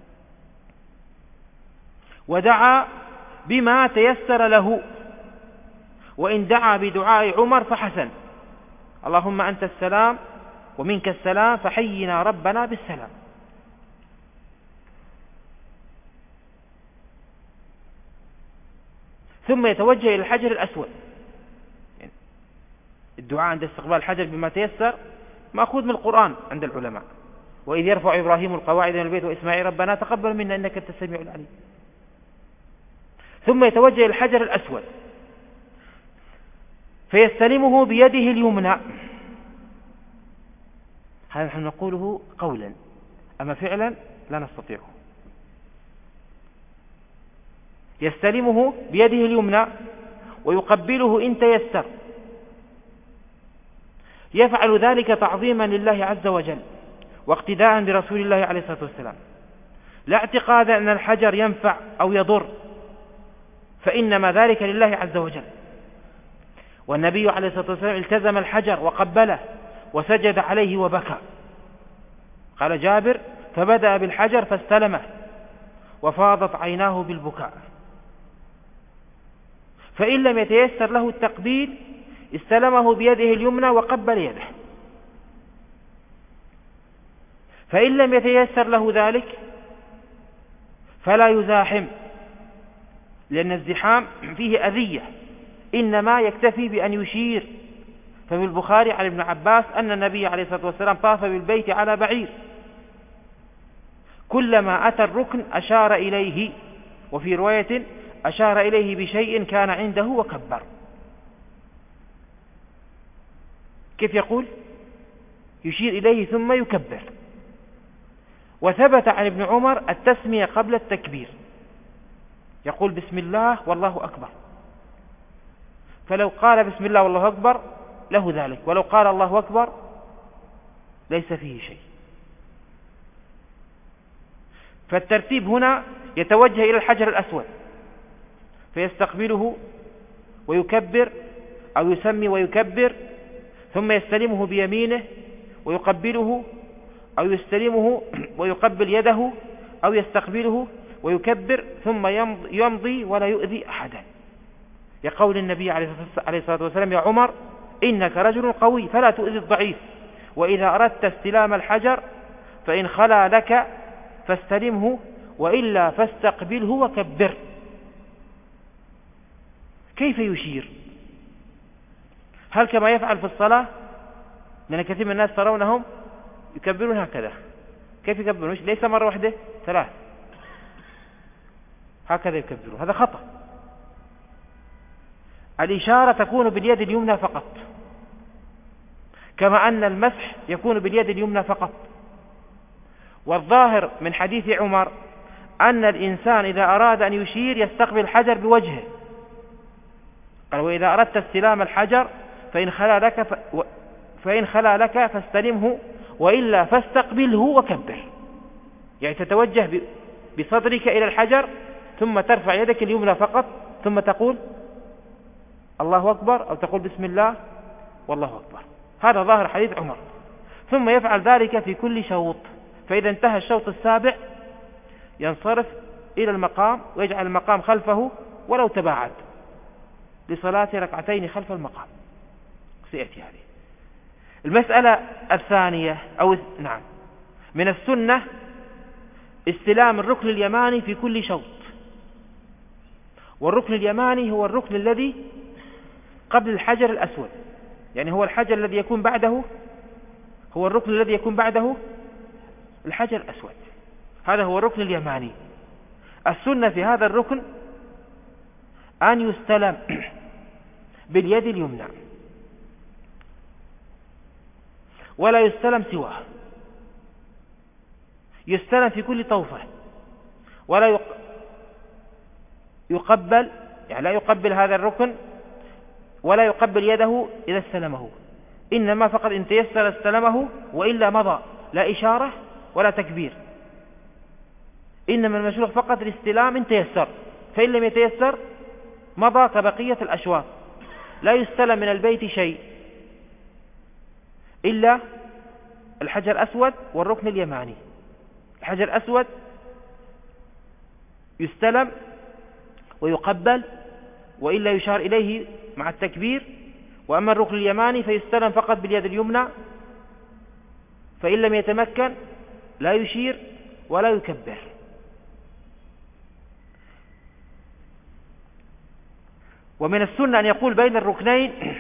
ودعا بما تيسر له، وإن دعا بدعاء عمر فحسن، اللهم أنت السلام ومنك السلام فحينا ربنا بالسلام. ثم يتوجه إلى الحجر الأسود. الدعاء عند استقبال الحجر بما تيسر مأخوذ من القرآن عند العلماء، وإذ يرفع إبراهيم القواعد من البيت وإسماعيل ربنا تقبل منا إنك أنت السميع العليم. ثم يتوجه إلى الحجر الأسود فيستلمه بيده اليمنى. هذا نحن نقوله قولا، أما فعلا لا نستطيعه. يستلمه بيده اليمنى ويقبله إن تيسر، يفعل ذلك تعظيما لله عز وجل واقتداء برسول الله عليه الصلاة والسلام، لا اعتقادا أن الحجر ينفع أو يضر، فإنما ذلك لله عز وجل. والنبي عليه الصلاة والسلام التزم الحجر وقبله وسجد عليه وبكى. قال جابر فبدأ بالحجر فاستلمه وفاضت عيناه بالبكاء. فإن لم يتيسر له التقبيل استلمه بيده اليمنى وقبل يده. فإن لم يتيسر له ذلك فلا يزاحم، لأن الزحام فيه أذية، إنما يكتفي بأن يشير. ففي البخاري عن ابن عباس أن النبي عليه الصلاة والسلام طاف بالبيت على بعير، كلما أتى الركن أشار إليه، وفي رواية أشار إليه بشيء كان عنده وكبر. كيف يقول؟ يشير إليه ثم يكبر. وثبت عن ابن عمر التسمية قبل التكبير، يقول بسم الله والله أكبر، فلو قال بسم الله والله أكبر له ذلك، ولو قال الله أكبر ليس فيه شيء. فالترتيب هنا يتوجه إلى الحجر الأسود فيستقبله ويكبر أو يسمي ويكبر، ثم يستلمه بيمينه ويقبله، أو يستلمه ويقبل يده، أو يستقبله ويكبر، ثم يمضي ولا يؤذي أحدا. يقول النبي عليه الصلاة والسلام: يا عمر إنك رجل قوي فلا تؤذي الضعيف، وإذا أردت استلام الحجر فإن خلا لك فاستلمه وإلا فاستقبله وكبر. كيف يشير؟ هل كما يفعل في الصلاة؟ لأن كثير من الناس ترونهم يكبرون هكذا. كيف يكبرون؟ ليس مرة واحدة، 3 هكذا يكبرون. هذا خطأ. الإشارة تكون باليد اليمنى فقط، كما أن المسح يكون باليد اليمنى فقط. والظاهر من حديث عمر أن الإنسان إذا أراد أن يشير يستقبل الحجر بوجهه. قال: وإذا أردت استلام الحجر فإن خلا لك فاستلمه وإلا فاستقبله وكبر. يعني تتوجه بصدرك إلى الحجر ثم ترفع يدك اليمنى فقط ثم تقول الله أكبر، أو تقول بسم الله والله أكبر. هذا ظاهر حديث عمر. ثم يفعل ذلك في كل شوط، فإذا انتهى الشوط السابع ينصرف إلى المقام ويجعل المقام خلفه ولو تباعد لصلاة 2 ركعتين خلف المقام. سيأتي هذه المسألة الثانية. من السنة استلام الركن اليماني في كل شوط. والركن اليماني هو الركن الذي قبل الحجر الأسود، يعني هو الحجر الذي يكون بعده، هو الركن الذي يكون بعده الحجر الأسود. هذا هو الركن اليماني. السنة في هذا الركن أن يستلم باليد اليمنى ولا يستلم سواه. يستلم في كل طوفة ولا يقبل، يعني لا يقبل هذا الركن ولا يقبل يده إذا استلمه، إنما فقط إن تيسر استلمه وإلا مضى، لا إشارة ولا تكبير. إنما المشروع فقط الاستلام إن تيسر، فإن لم يتيسر مضى كبقية الأشواط. لا يستلم من البيت شيء إلا الحجر الأسود والركن اليماني. الحجر الأسود يستلم ويقبل وإلا يشار إليه مع التكبير، وأما الركن اليماني فيستلم فقط باليد اليمنى، فإن لم يتمكن لا يشير ولا يكبر. ومن السنة أن يقول بين الركنين: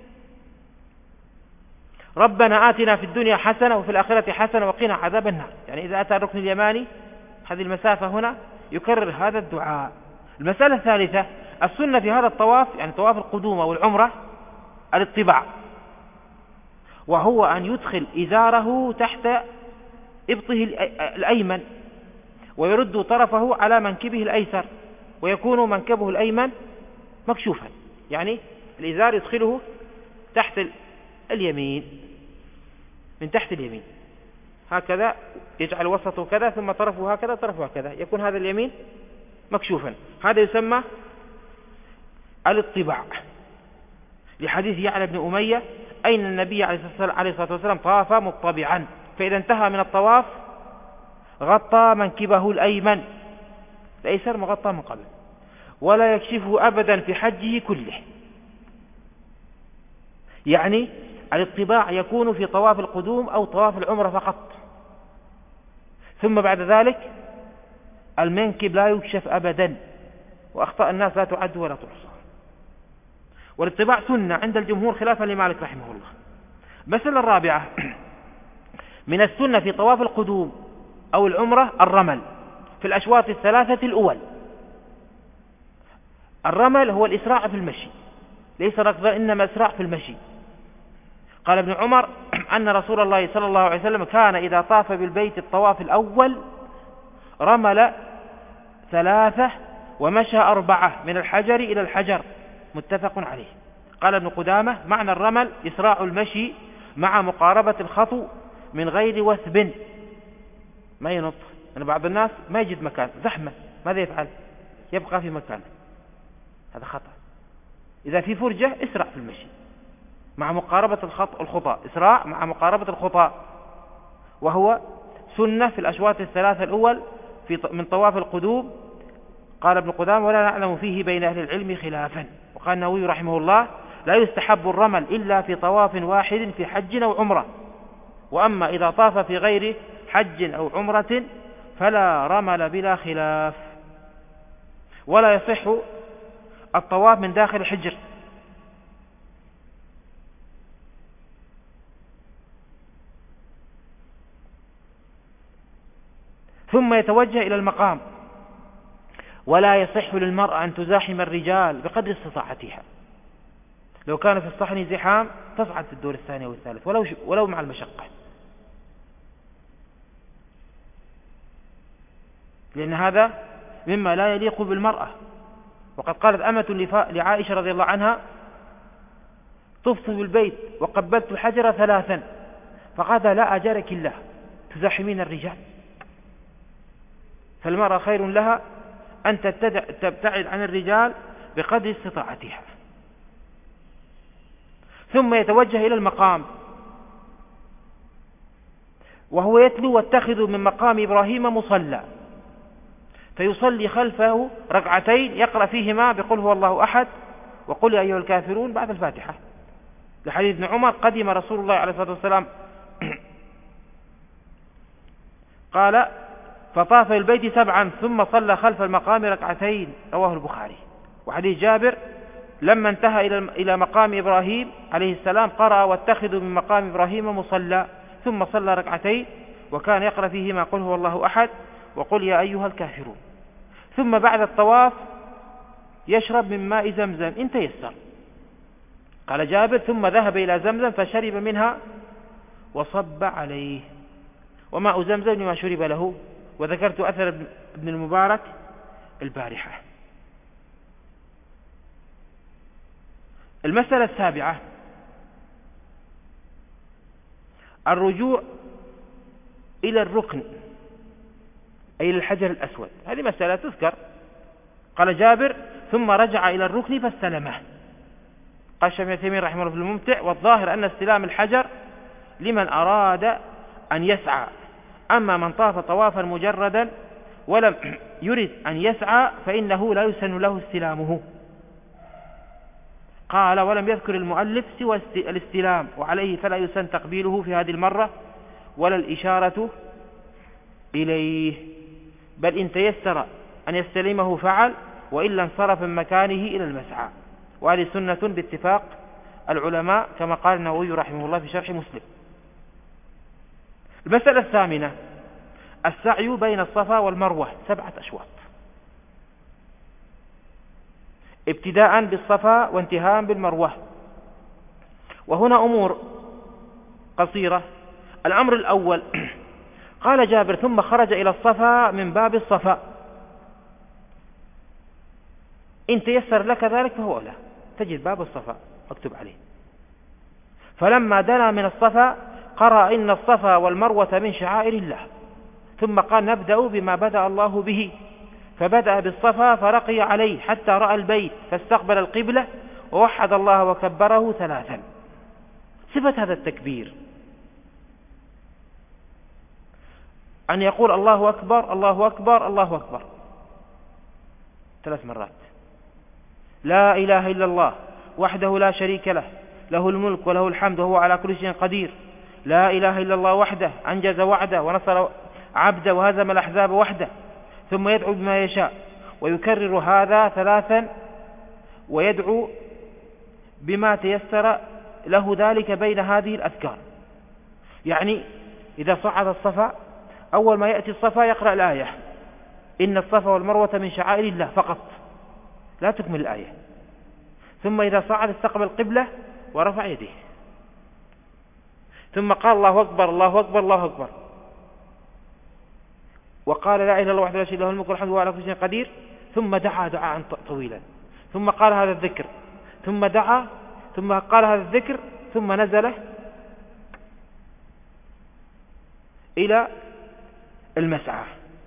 ربنا آتنا في الدنيا حسنة وفي الآخرة حسنة وقنا عذاب النار. يعني إذا أتى الركن اليماني هذه المسافة هنا يكرر هذا الدعاء. المسألة الثالثة: السنة في هذا الطواف، يعني طواف القدوم والعمرة، الاطباع، وهو أن يدخل إزاره تحت إبطه الأيمن ويرد طرفه على منكبه الأيسر، ويكون منكبه الأيمن مكشوفا، يعني الإزار يدخله تحت اليمين، من تحت اليمين هكذا، يجعل وسطه كذا ثم طرفه هكذا طرفه هكذا، يكون هذا اليمين مكشوفا. هذا يسمى الاطباع، لحديث يعلى بن أمية: أين النبي عليه الصلاة والسلام طاف مطبعا، فإذا انتهى من الطواف غطى منكبه الأيمن، الأيسر مغطى من قبل، ولا يكشفه أبدا في حجه كله. يعني الاطباع يكون في طواف القدوم أو طواف العمرة فقط، ثم بعد ذلك المنكب لا يكشف أبدا، وأخطاء الناس لا تعد ولا تحصى. والاطباع سنة عند الجمهور خلافا لمالك رحمه الله. مسألة الرابعة: من السنة في طواف القدوم أو العمرة الرمل في الأشواط 3 الأول. الرمل هو الإسراع في المشي، ليس ركضا إنما إسراع في المشي. قال ابن عمر أن رسول الله صلى الله عليه وسلم كان إذا طاف بالبيت الطواف الأول رمل 3 ومشى 4 من الحجر إلى الحجر، متفق عليه. قال ابن قدامة: معنى الرمل إسراع المشي مع مقاربة الخطو من غير وثب، ما ينط. يعني بعض الناس ما يجد مكان، زحمة، ماذا يفعل؟ يبقى في مكانه، هذا خطأ. إذا في فرجة اسرع في المشي مع مقاربة الخطى، إسراع مع مقاربة الخطى، وهو سنة في الأشواط 3 الأول من طواف القدوم. قال ابن قدامة: ولا نعلم فيه بين أهل العلم خلافا. وقال النووي رحمه الله: لا يستحب الرمل إلا في طواف واحد في حج أو عمرة، وأما إذا طاف في غير حج أو عمرة فلا رمل بلا خلاف. ولا يصح الطواف من داخل الحجر. ثم يتوجه إلى المقام. ولا يصح للمرأة أن تزاحم الرجال بقدر استطاعتها. لو كان في الصحن زحام تصعد في الدور الثاني والثالث ولو مع المشقة، لأن هذا مما لا يليق بالمرأة. وقد قالت أمة لعائشة رضي الله عنها: طفت بالبيت وقبلت الحجر 3، فقال: لا أجرك الله تزاحمين الرجال. فالمرأة خير لها أن تبتعد عن الرجال بقدر استطاعتها. ثم يتوجه إلى المقام وهو يتلو: واتخذوا من مقام إبراهيم مصلى، فيصلي خلفه ركعتين يقرأ فيهما بقل هو الله أحد وقل يا أيها الكافرون بعد الفاتحة، لحديث ابن عمر: قدم رسول الله عليه الصلاة والسلام قال: فطاف البيت 7 ثم صلى خلف المقام ركعتين، رواه البخاري. وحديث جابر: لما انتهى إلى مقام إبراهيم عليه السلام قرأ: واتخذوا من مقام إبراهيم مصلى، ثم صلى ركعتين وكان يقرأ فيهما قل هو الله أحد وقل يا أيها الكافرون. ثم بعد الطواف يشرب من ماء زمزم إن تيسر. قال جابر: ثم ذهب إلى زمزم فشرب منها وصب عليه. وماء زمزم لما شرب له. وذكرت أثر ابن المبارك البارحة. المسألة 7: الرجوع إلى الركن أي الحجر الأسود. هذه مسألة تذكر. قال جابر: ثم رجع إلى الركن فاستلمه. قال الشيخ ابن تيمية رحمه الله في الممتع: والظاهر أن استلام الحجر لمن أراد أن يسعى، أما من طاف طوافا مجردا ولم يرد أن يسعى فإنه لا يسن له استلامه. قال: ولم يذكر المؤلف سوى الاستلام، وعليه فلا يسن تقبيله في هذه المرة ولا الإشارة إليه، بل إن تيسر أن يستلمه فعل، وإلا انصرف من مكانه إلى المسعى. وهذه سنة باتفاق العلماء كما قال النووي رحمه الله في شرح مسلم. المسألة 8: السعي بين الصفا والمروة 7 أشواط، ابتداء بالصفا وانتهاء بالمروة. وهنا أمور قصيرة. الأمر الأول: قال جابر: ثم خرج إلى الصفا من باب الصفا. إن تيسر لك ذلك فهو أولى، تجد باب الصفا مكتوب عليه. فلما دنا من الصفا قرأ: إن الصفا والمروة من شعائر الله. ثم قال: نبدأ بما بدأ الله به، فبدأ بالصفا فرقي عليه حتى رأى البيت فاستقبل القبلة ووحد الله وكبره 3. صفة هذا التكبير أن يقول: الله أكبر الله أكبر الله أكبر 3 مرات. لا إله إلا الله وحده لا شريك له، له الملك وله الحمد وهو على كل شيء قدير. لا إله إلا الله وحده أنجز وعده ونصر عبده وهزم الأحزاب وحده. ثم يدعو بما يشاء ويكرر هذا 3 ويدعو بما تيسر له ذلك بين هذه الأذكار. يعني إذا صعد الصفا أول ما يأتي الصفا يقرأ الآية: إن الصفا والمروة من شعائر الله فقط، لا تكمل الآية. ثم إذا صعد استقبل القبلة ورفع يديه، ثم قال: الله أكبر الله أكبر الله أكبر، وقال: لا إله إلا الله وحده لا شريك له الملك والحمد وهو على كل شيء قدير. ثم دعا دعاء طويلا، ثم قال هذا الذكر، ثم دعا، ثم قال هذا الذكر، ثم نزل إلى المسعى،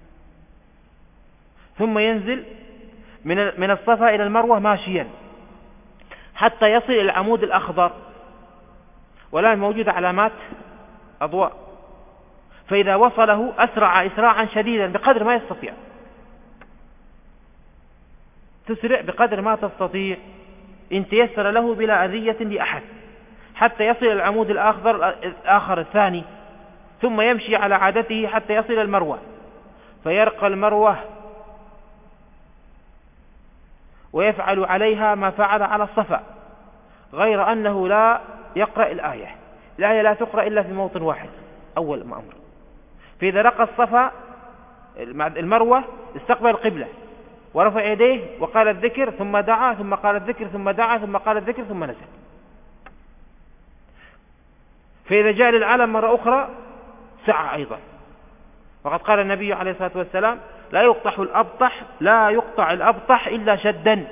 ثم ينزل من الصفا إلى المروة ماشيا حتى يصل إلى العمود الأخضر، والآن موجودة علامات أضواء. فإذا وصله أسرع إسراعا شديدا بقدر ما يستطيع، تسرع بقدر ما تستطيع. إن تيسر له بلا أذية لأحد، حتى يصل العمود الآخر الثاني، ثم يمشي على عادته حتى يصل المروة، فيرقى المروة ويفعل عليها ما فعل على الصفا، غير أنه لا يقرأ الآية لا تقرأ إلا في موطن واحد أول أمر. فإذا رقى الصفا المروة استقبل القبلة ورفع يديه وقال الذكر، ثم دعا، ثم قال الذكر، ثم دعا، ثم قال الذكر، ثم نزل. فإذا جاء للعالم مرة أخرى سعى أيضا، وقد قال النبي عليه الصلاة والسلام: لا يقطع الأبطح إلا شدا.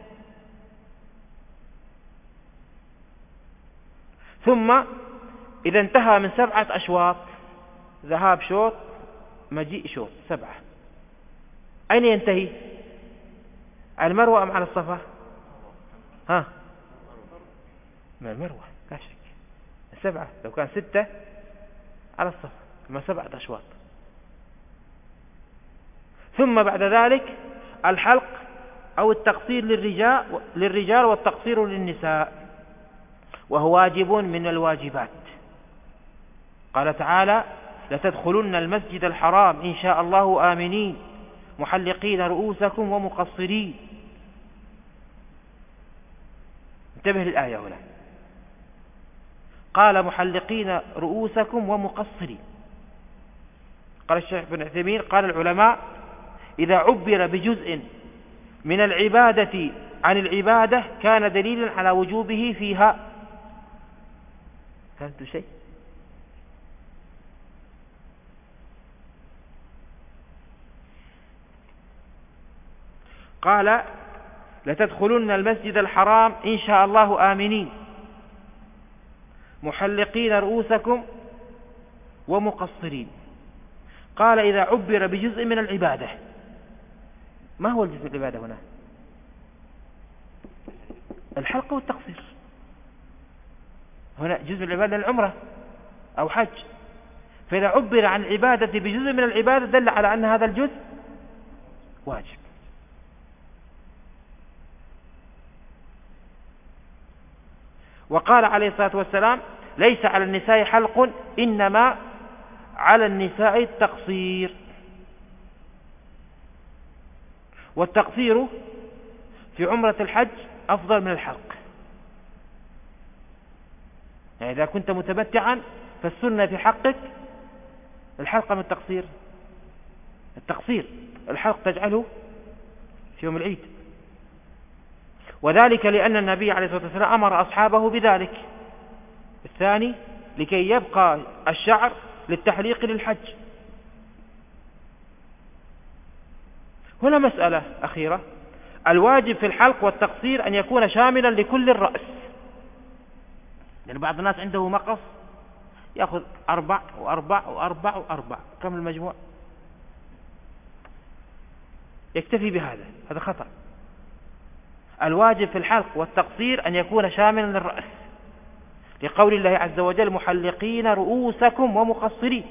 ثم إذا انتهى من 7 أشواط، ذهاب شوط مجيء شوط 7، أين ينتهي؟ على المروة أم على الصفا؟ من المروة لا شك. 7 لو كان 6 على الصفا، ما 7 أشواط. ثم بعد ذلك الحلق أو التقصير للرجال والتقصير للنساء، وهو واجب من الواجبات. قال تعالى: لتدخلن المسجد الحرام إن شاء الله آمنين محلقين رؤوسكم ومقصرين. انتبه للآية هنا، قال محلقين رؤوسكم ومقصرين. قال الشيخ بن عثيمين: قال العلماء: إذا عبر بجزء من العبادة عن العبادة كان دليلا على وجوبه فيها. فهمتوا شيء؟ قال: لتدخلن المسجد الحرام إن شاء الله آمنين محلقين رؤوسكم ومقصرين. قال: إذا عبر بجزء من العبادة. ما هو الجزء من العبادة هنا؟ الحلق والتقصير. هنا جزء من العبادة العمرة أو حج، فإذا عبر عن العبادة بجزء من العبادة دل على أن هذا الجزء واجب. وقال عليه الصلاة والسلام: ليس على النساء حلق إنما على النساء التقصير. والتقصير في عمرة الحج أفضل من الحلق. يعني إذا كنت متمتعا فالسنة في حقك الحلق من التقصير. الحلق تجعله في يوم العيد، وذلك لأن النبي عليه الصلاة والسلام أمر أصحابه بذلك. الثاني لكي يبقى الشعر للتحليق للحج. هنا مسألة أخيرة: الواجب في الحلق والتقصير أن يكون شاملا لكل الرأس، لأن بعض الناس عنده مقص يأخذ 4 و4 و4 و4، كم المجموع؟ يكتفي بهذا، هذا خطأ. الواجب في الحلق والتقصير أن يكون شاملا للرأس، لقول الله عز وجل: محلقين رؤوسكم ومقصرين،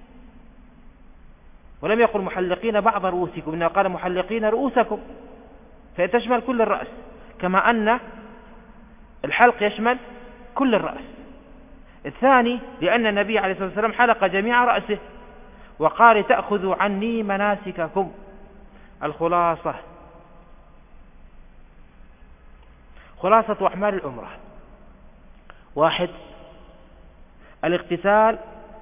ولم يقل محلقين بعض رؤوسكم، إنه قال محلقين رؤوسكم، فيتشمل كل الرأس، كما أن الحلق يشمل كل الرأس. الثاني لأن النبي عليه الصلاة والسلام حلق جميع رأسه وقال: تأخذوا عني مناسككم. الخلاصة: خلاصة أعمال العمرة: 1. الاغتسال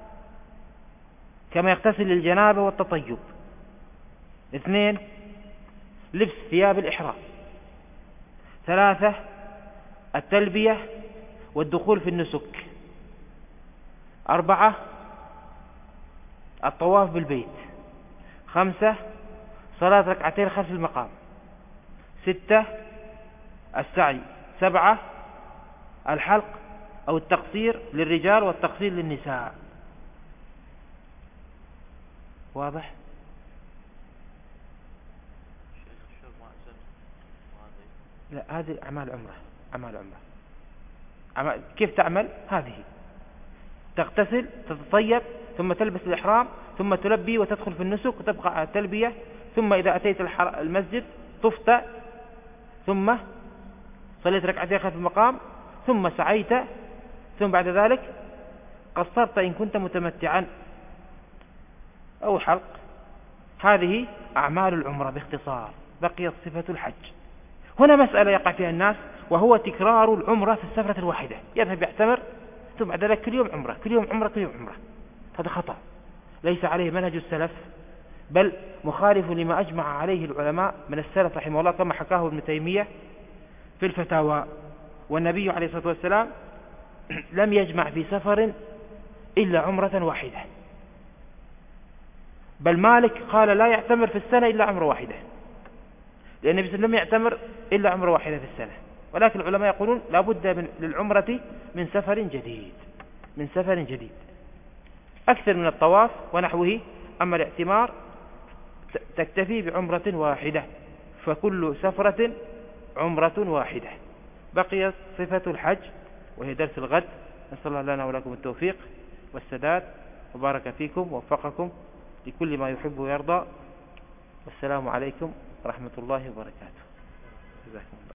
كما يغتسل للجنابة والتطيب. 2. لبس ثياب الإحرام. 3. التلبية والدخول في النسك. 4. الطواف بالبيت. 5. صلاة 2 ركعتين خلف المقام. 6. السعي. 7. الحلق أو التقصير للرجال والتقصير للنساء. واضح؟ لا، هذه أعمال عمرة. كيف تعمل؟ هذه: تغتسل، تتطيب، ثم تلبس الإحرام، ثم تلبي وتدخل في النسك وتبقى على التلبية، ثم إذا أتيت المسجد طفت، ثم صليت ركعتين خلف المقام ثم سعيت ثم بعد ذلك قصرت إن كنت متمتعا أو حلق. هذه أعمال العمرة باختصار. بقيت صفة الحج. هنا مسألة يقع فيها الناس، وهو تكرار العمرة في السفرة الواحدة. يذهب يعتمر ثم بعد ذلك كل يوم عمرة، كل يوم عمرة، كل يوم عمرة. هذا خطأ، ليس عليه منهج السلف، بل مخالف لما أجمع عليه العلماء من السلف رحمه الله، كما حكاه ابن تيمية في الفتاوى. والنبي عليه الصلاة والسلام لم يجمع في سفر إلا عمرة واحدة، بل مالك قال لا يعتمر في السنة إلا عمرة واحدة، لأن النبي صلى الله عليه وسلم لم يعتمر إلا عمرة واحدة في السنة. ولكن العلماء يقولون لا بد للعمرة من سفر جديد، من سفر جديد أكثر من الطواف ونحوه. أما الاعتمار تكتفي بعمرة واحدة، فكل سفرة عمرة واحدة. بقيت صفة الحج وهي درس الغد. نسأل الله لنا ولكم التوفيق والسداد، وبارك فيكم ووفقكم لكل ما يحب ويرضى. والسلام عليكم ورحمة الله وبركاته. جزاكم الله.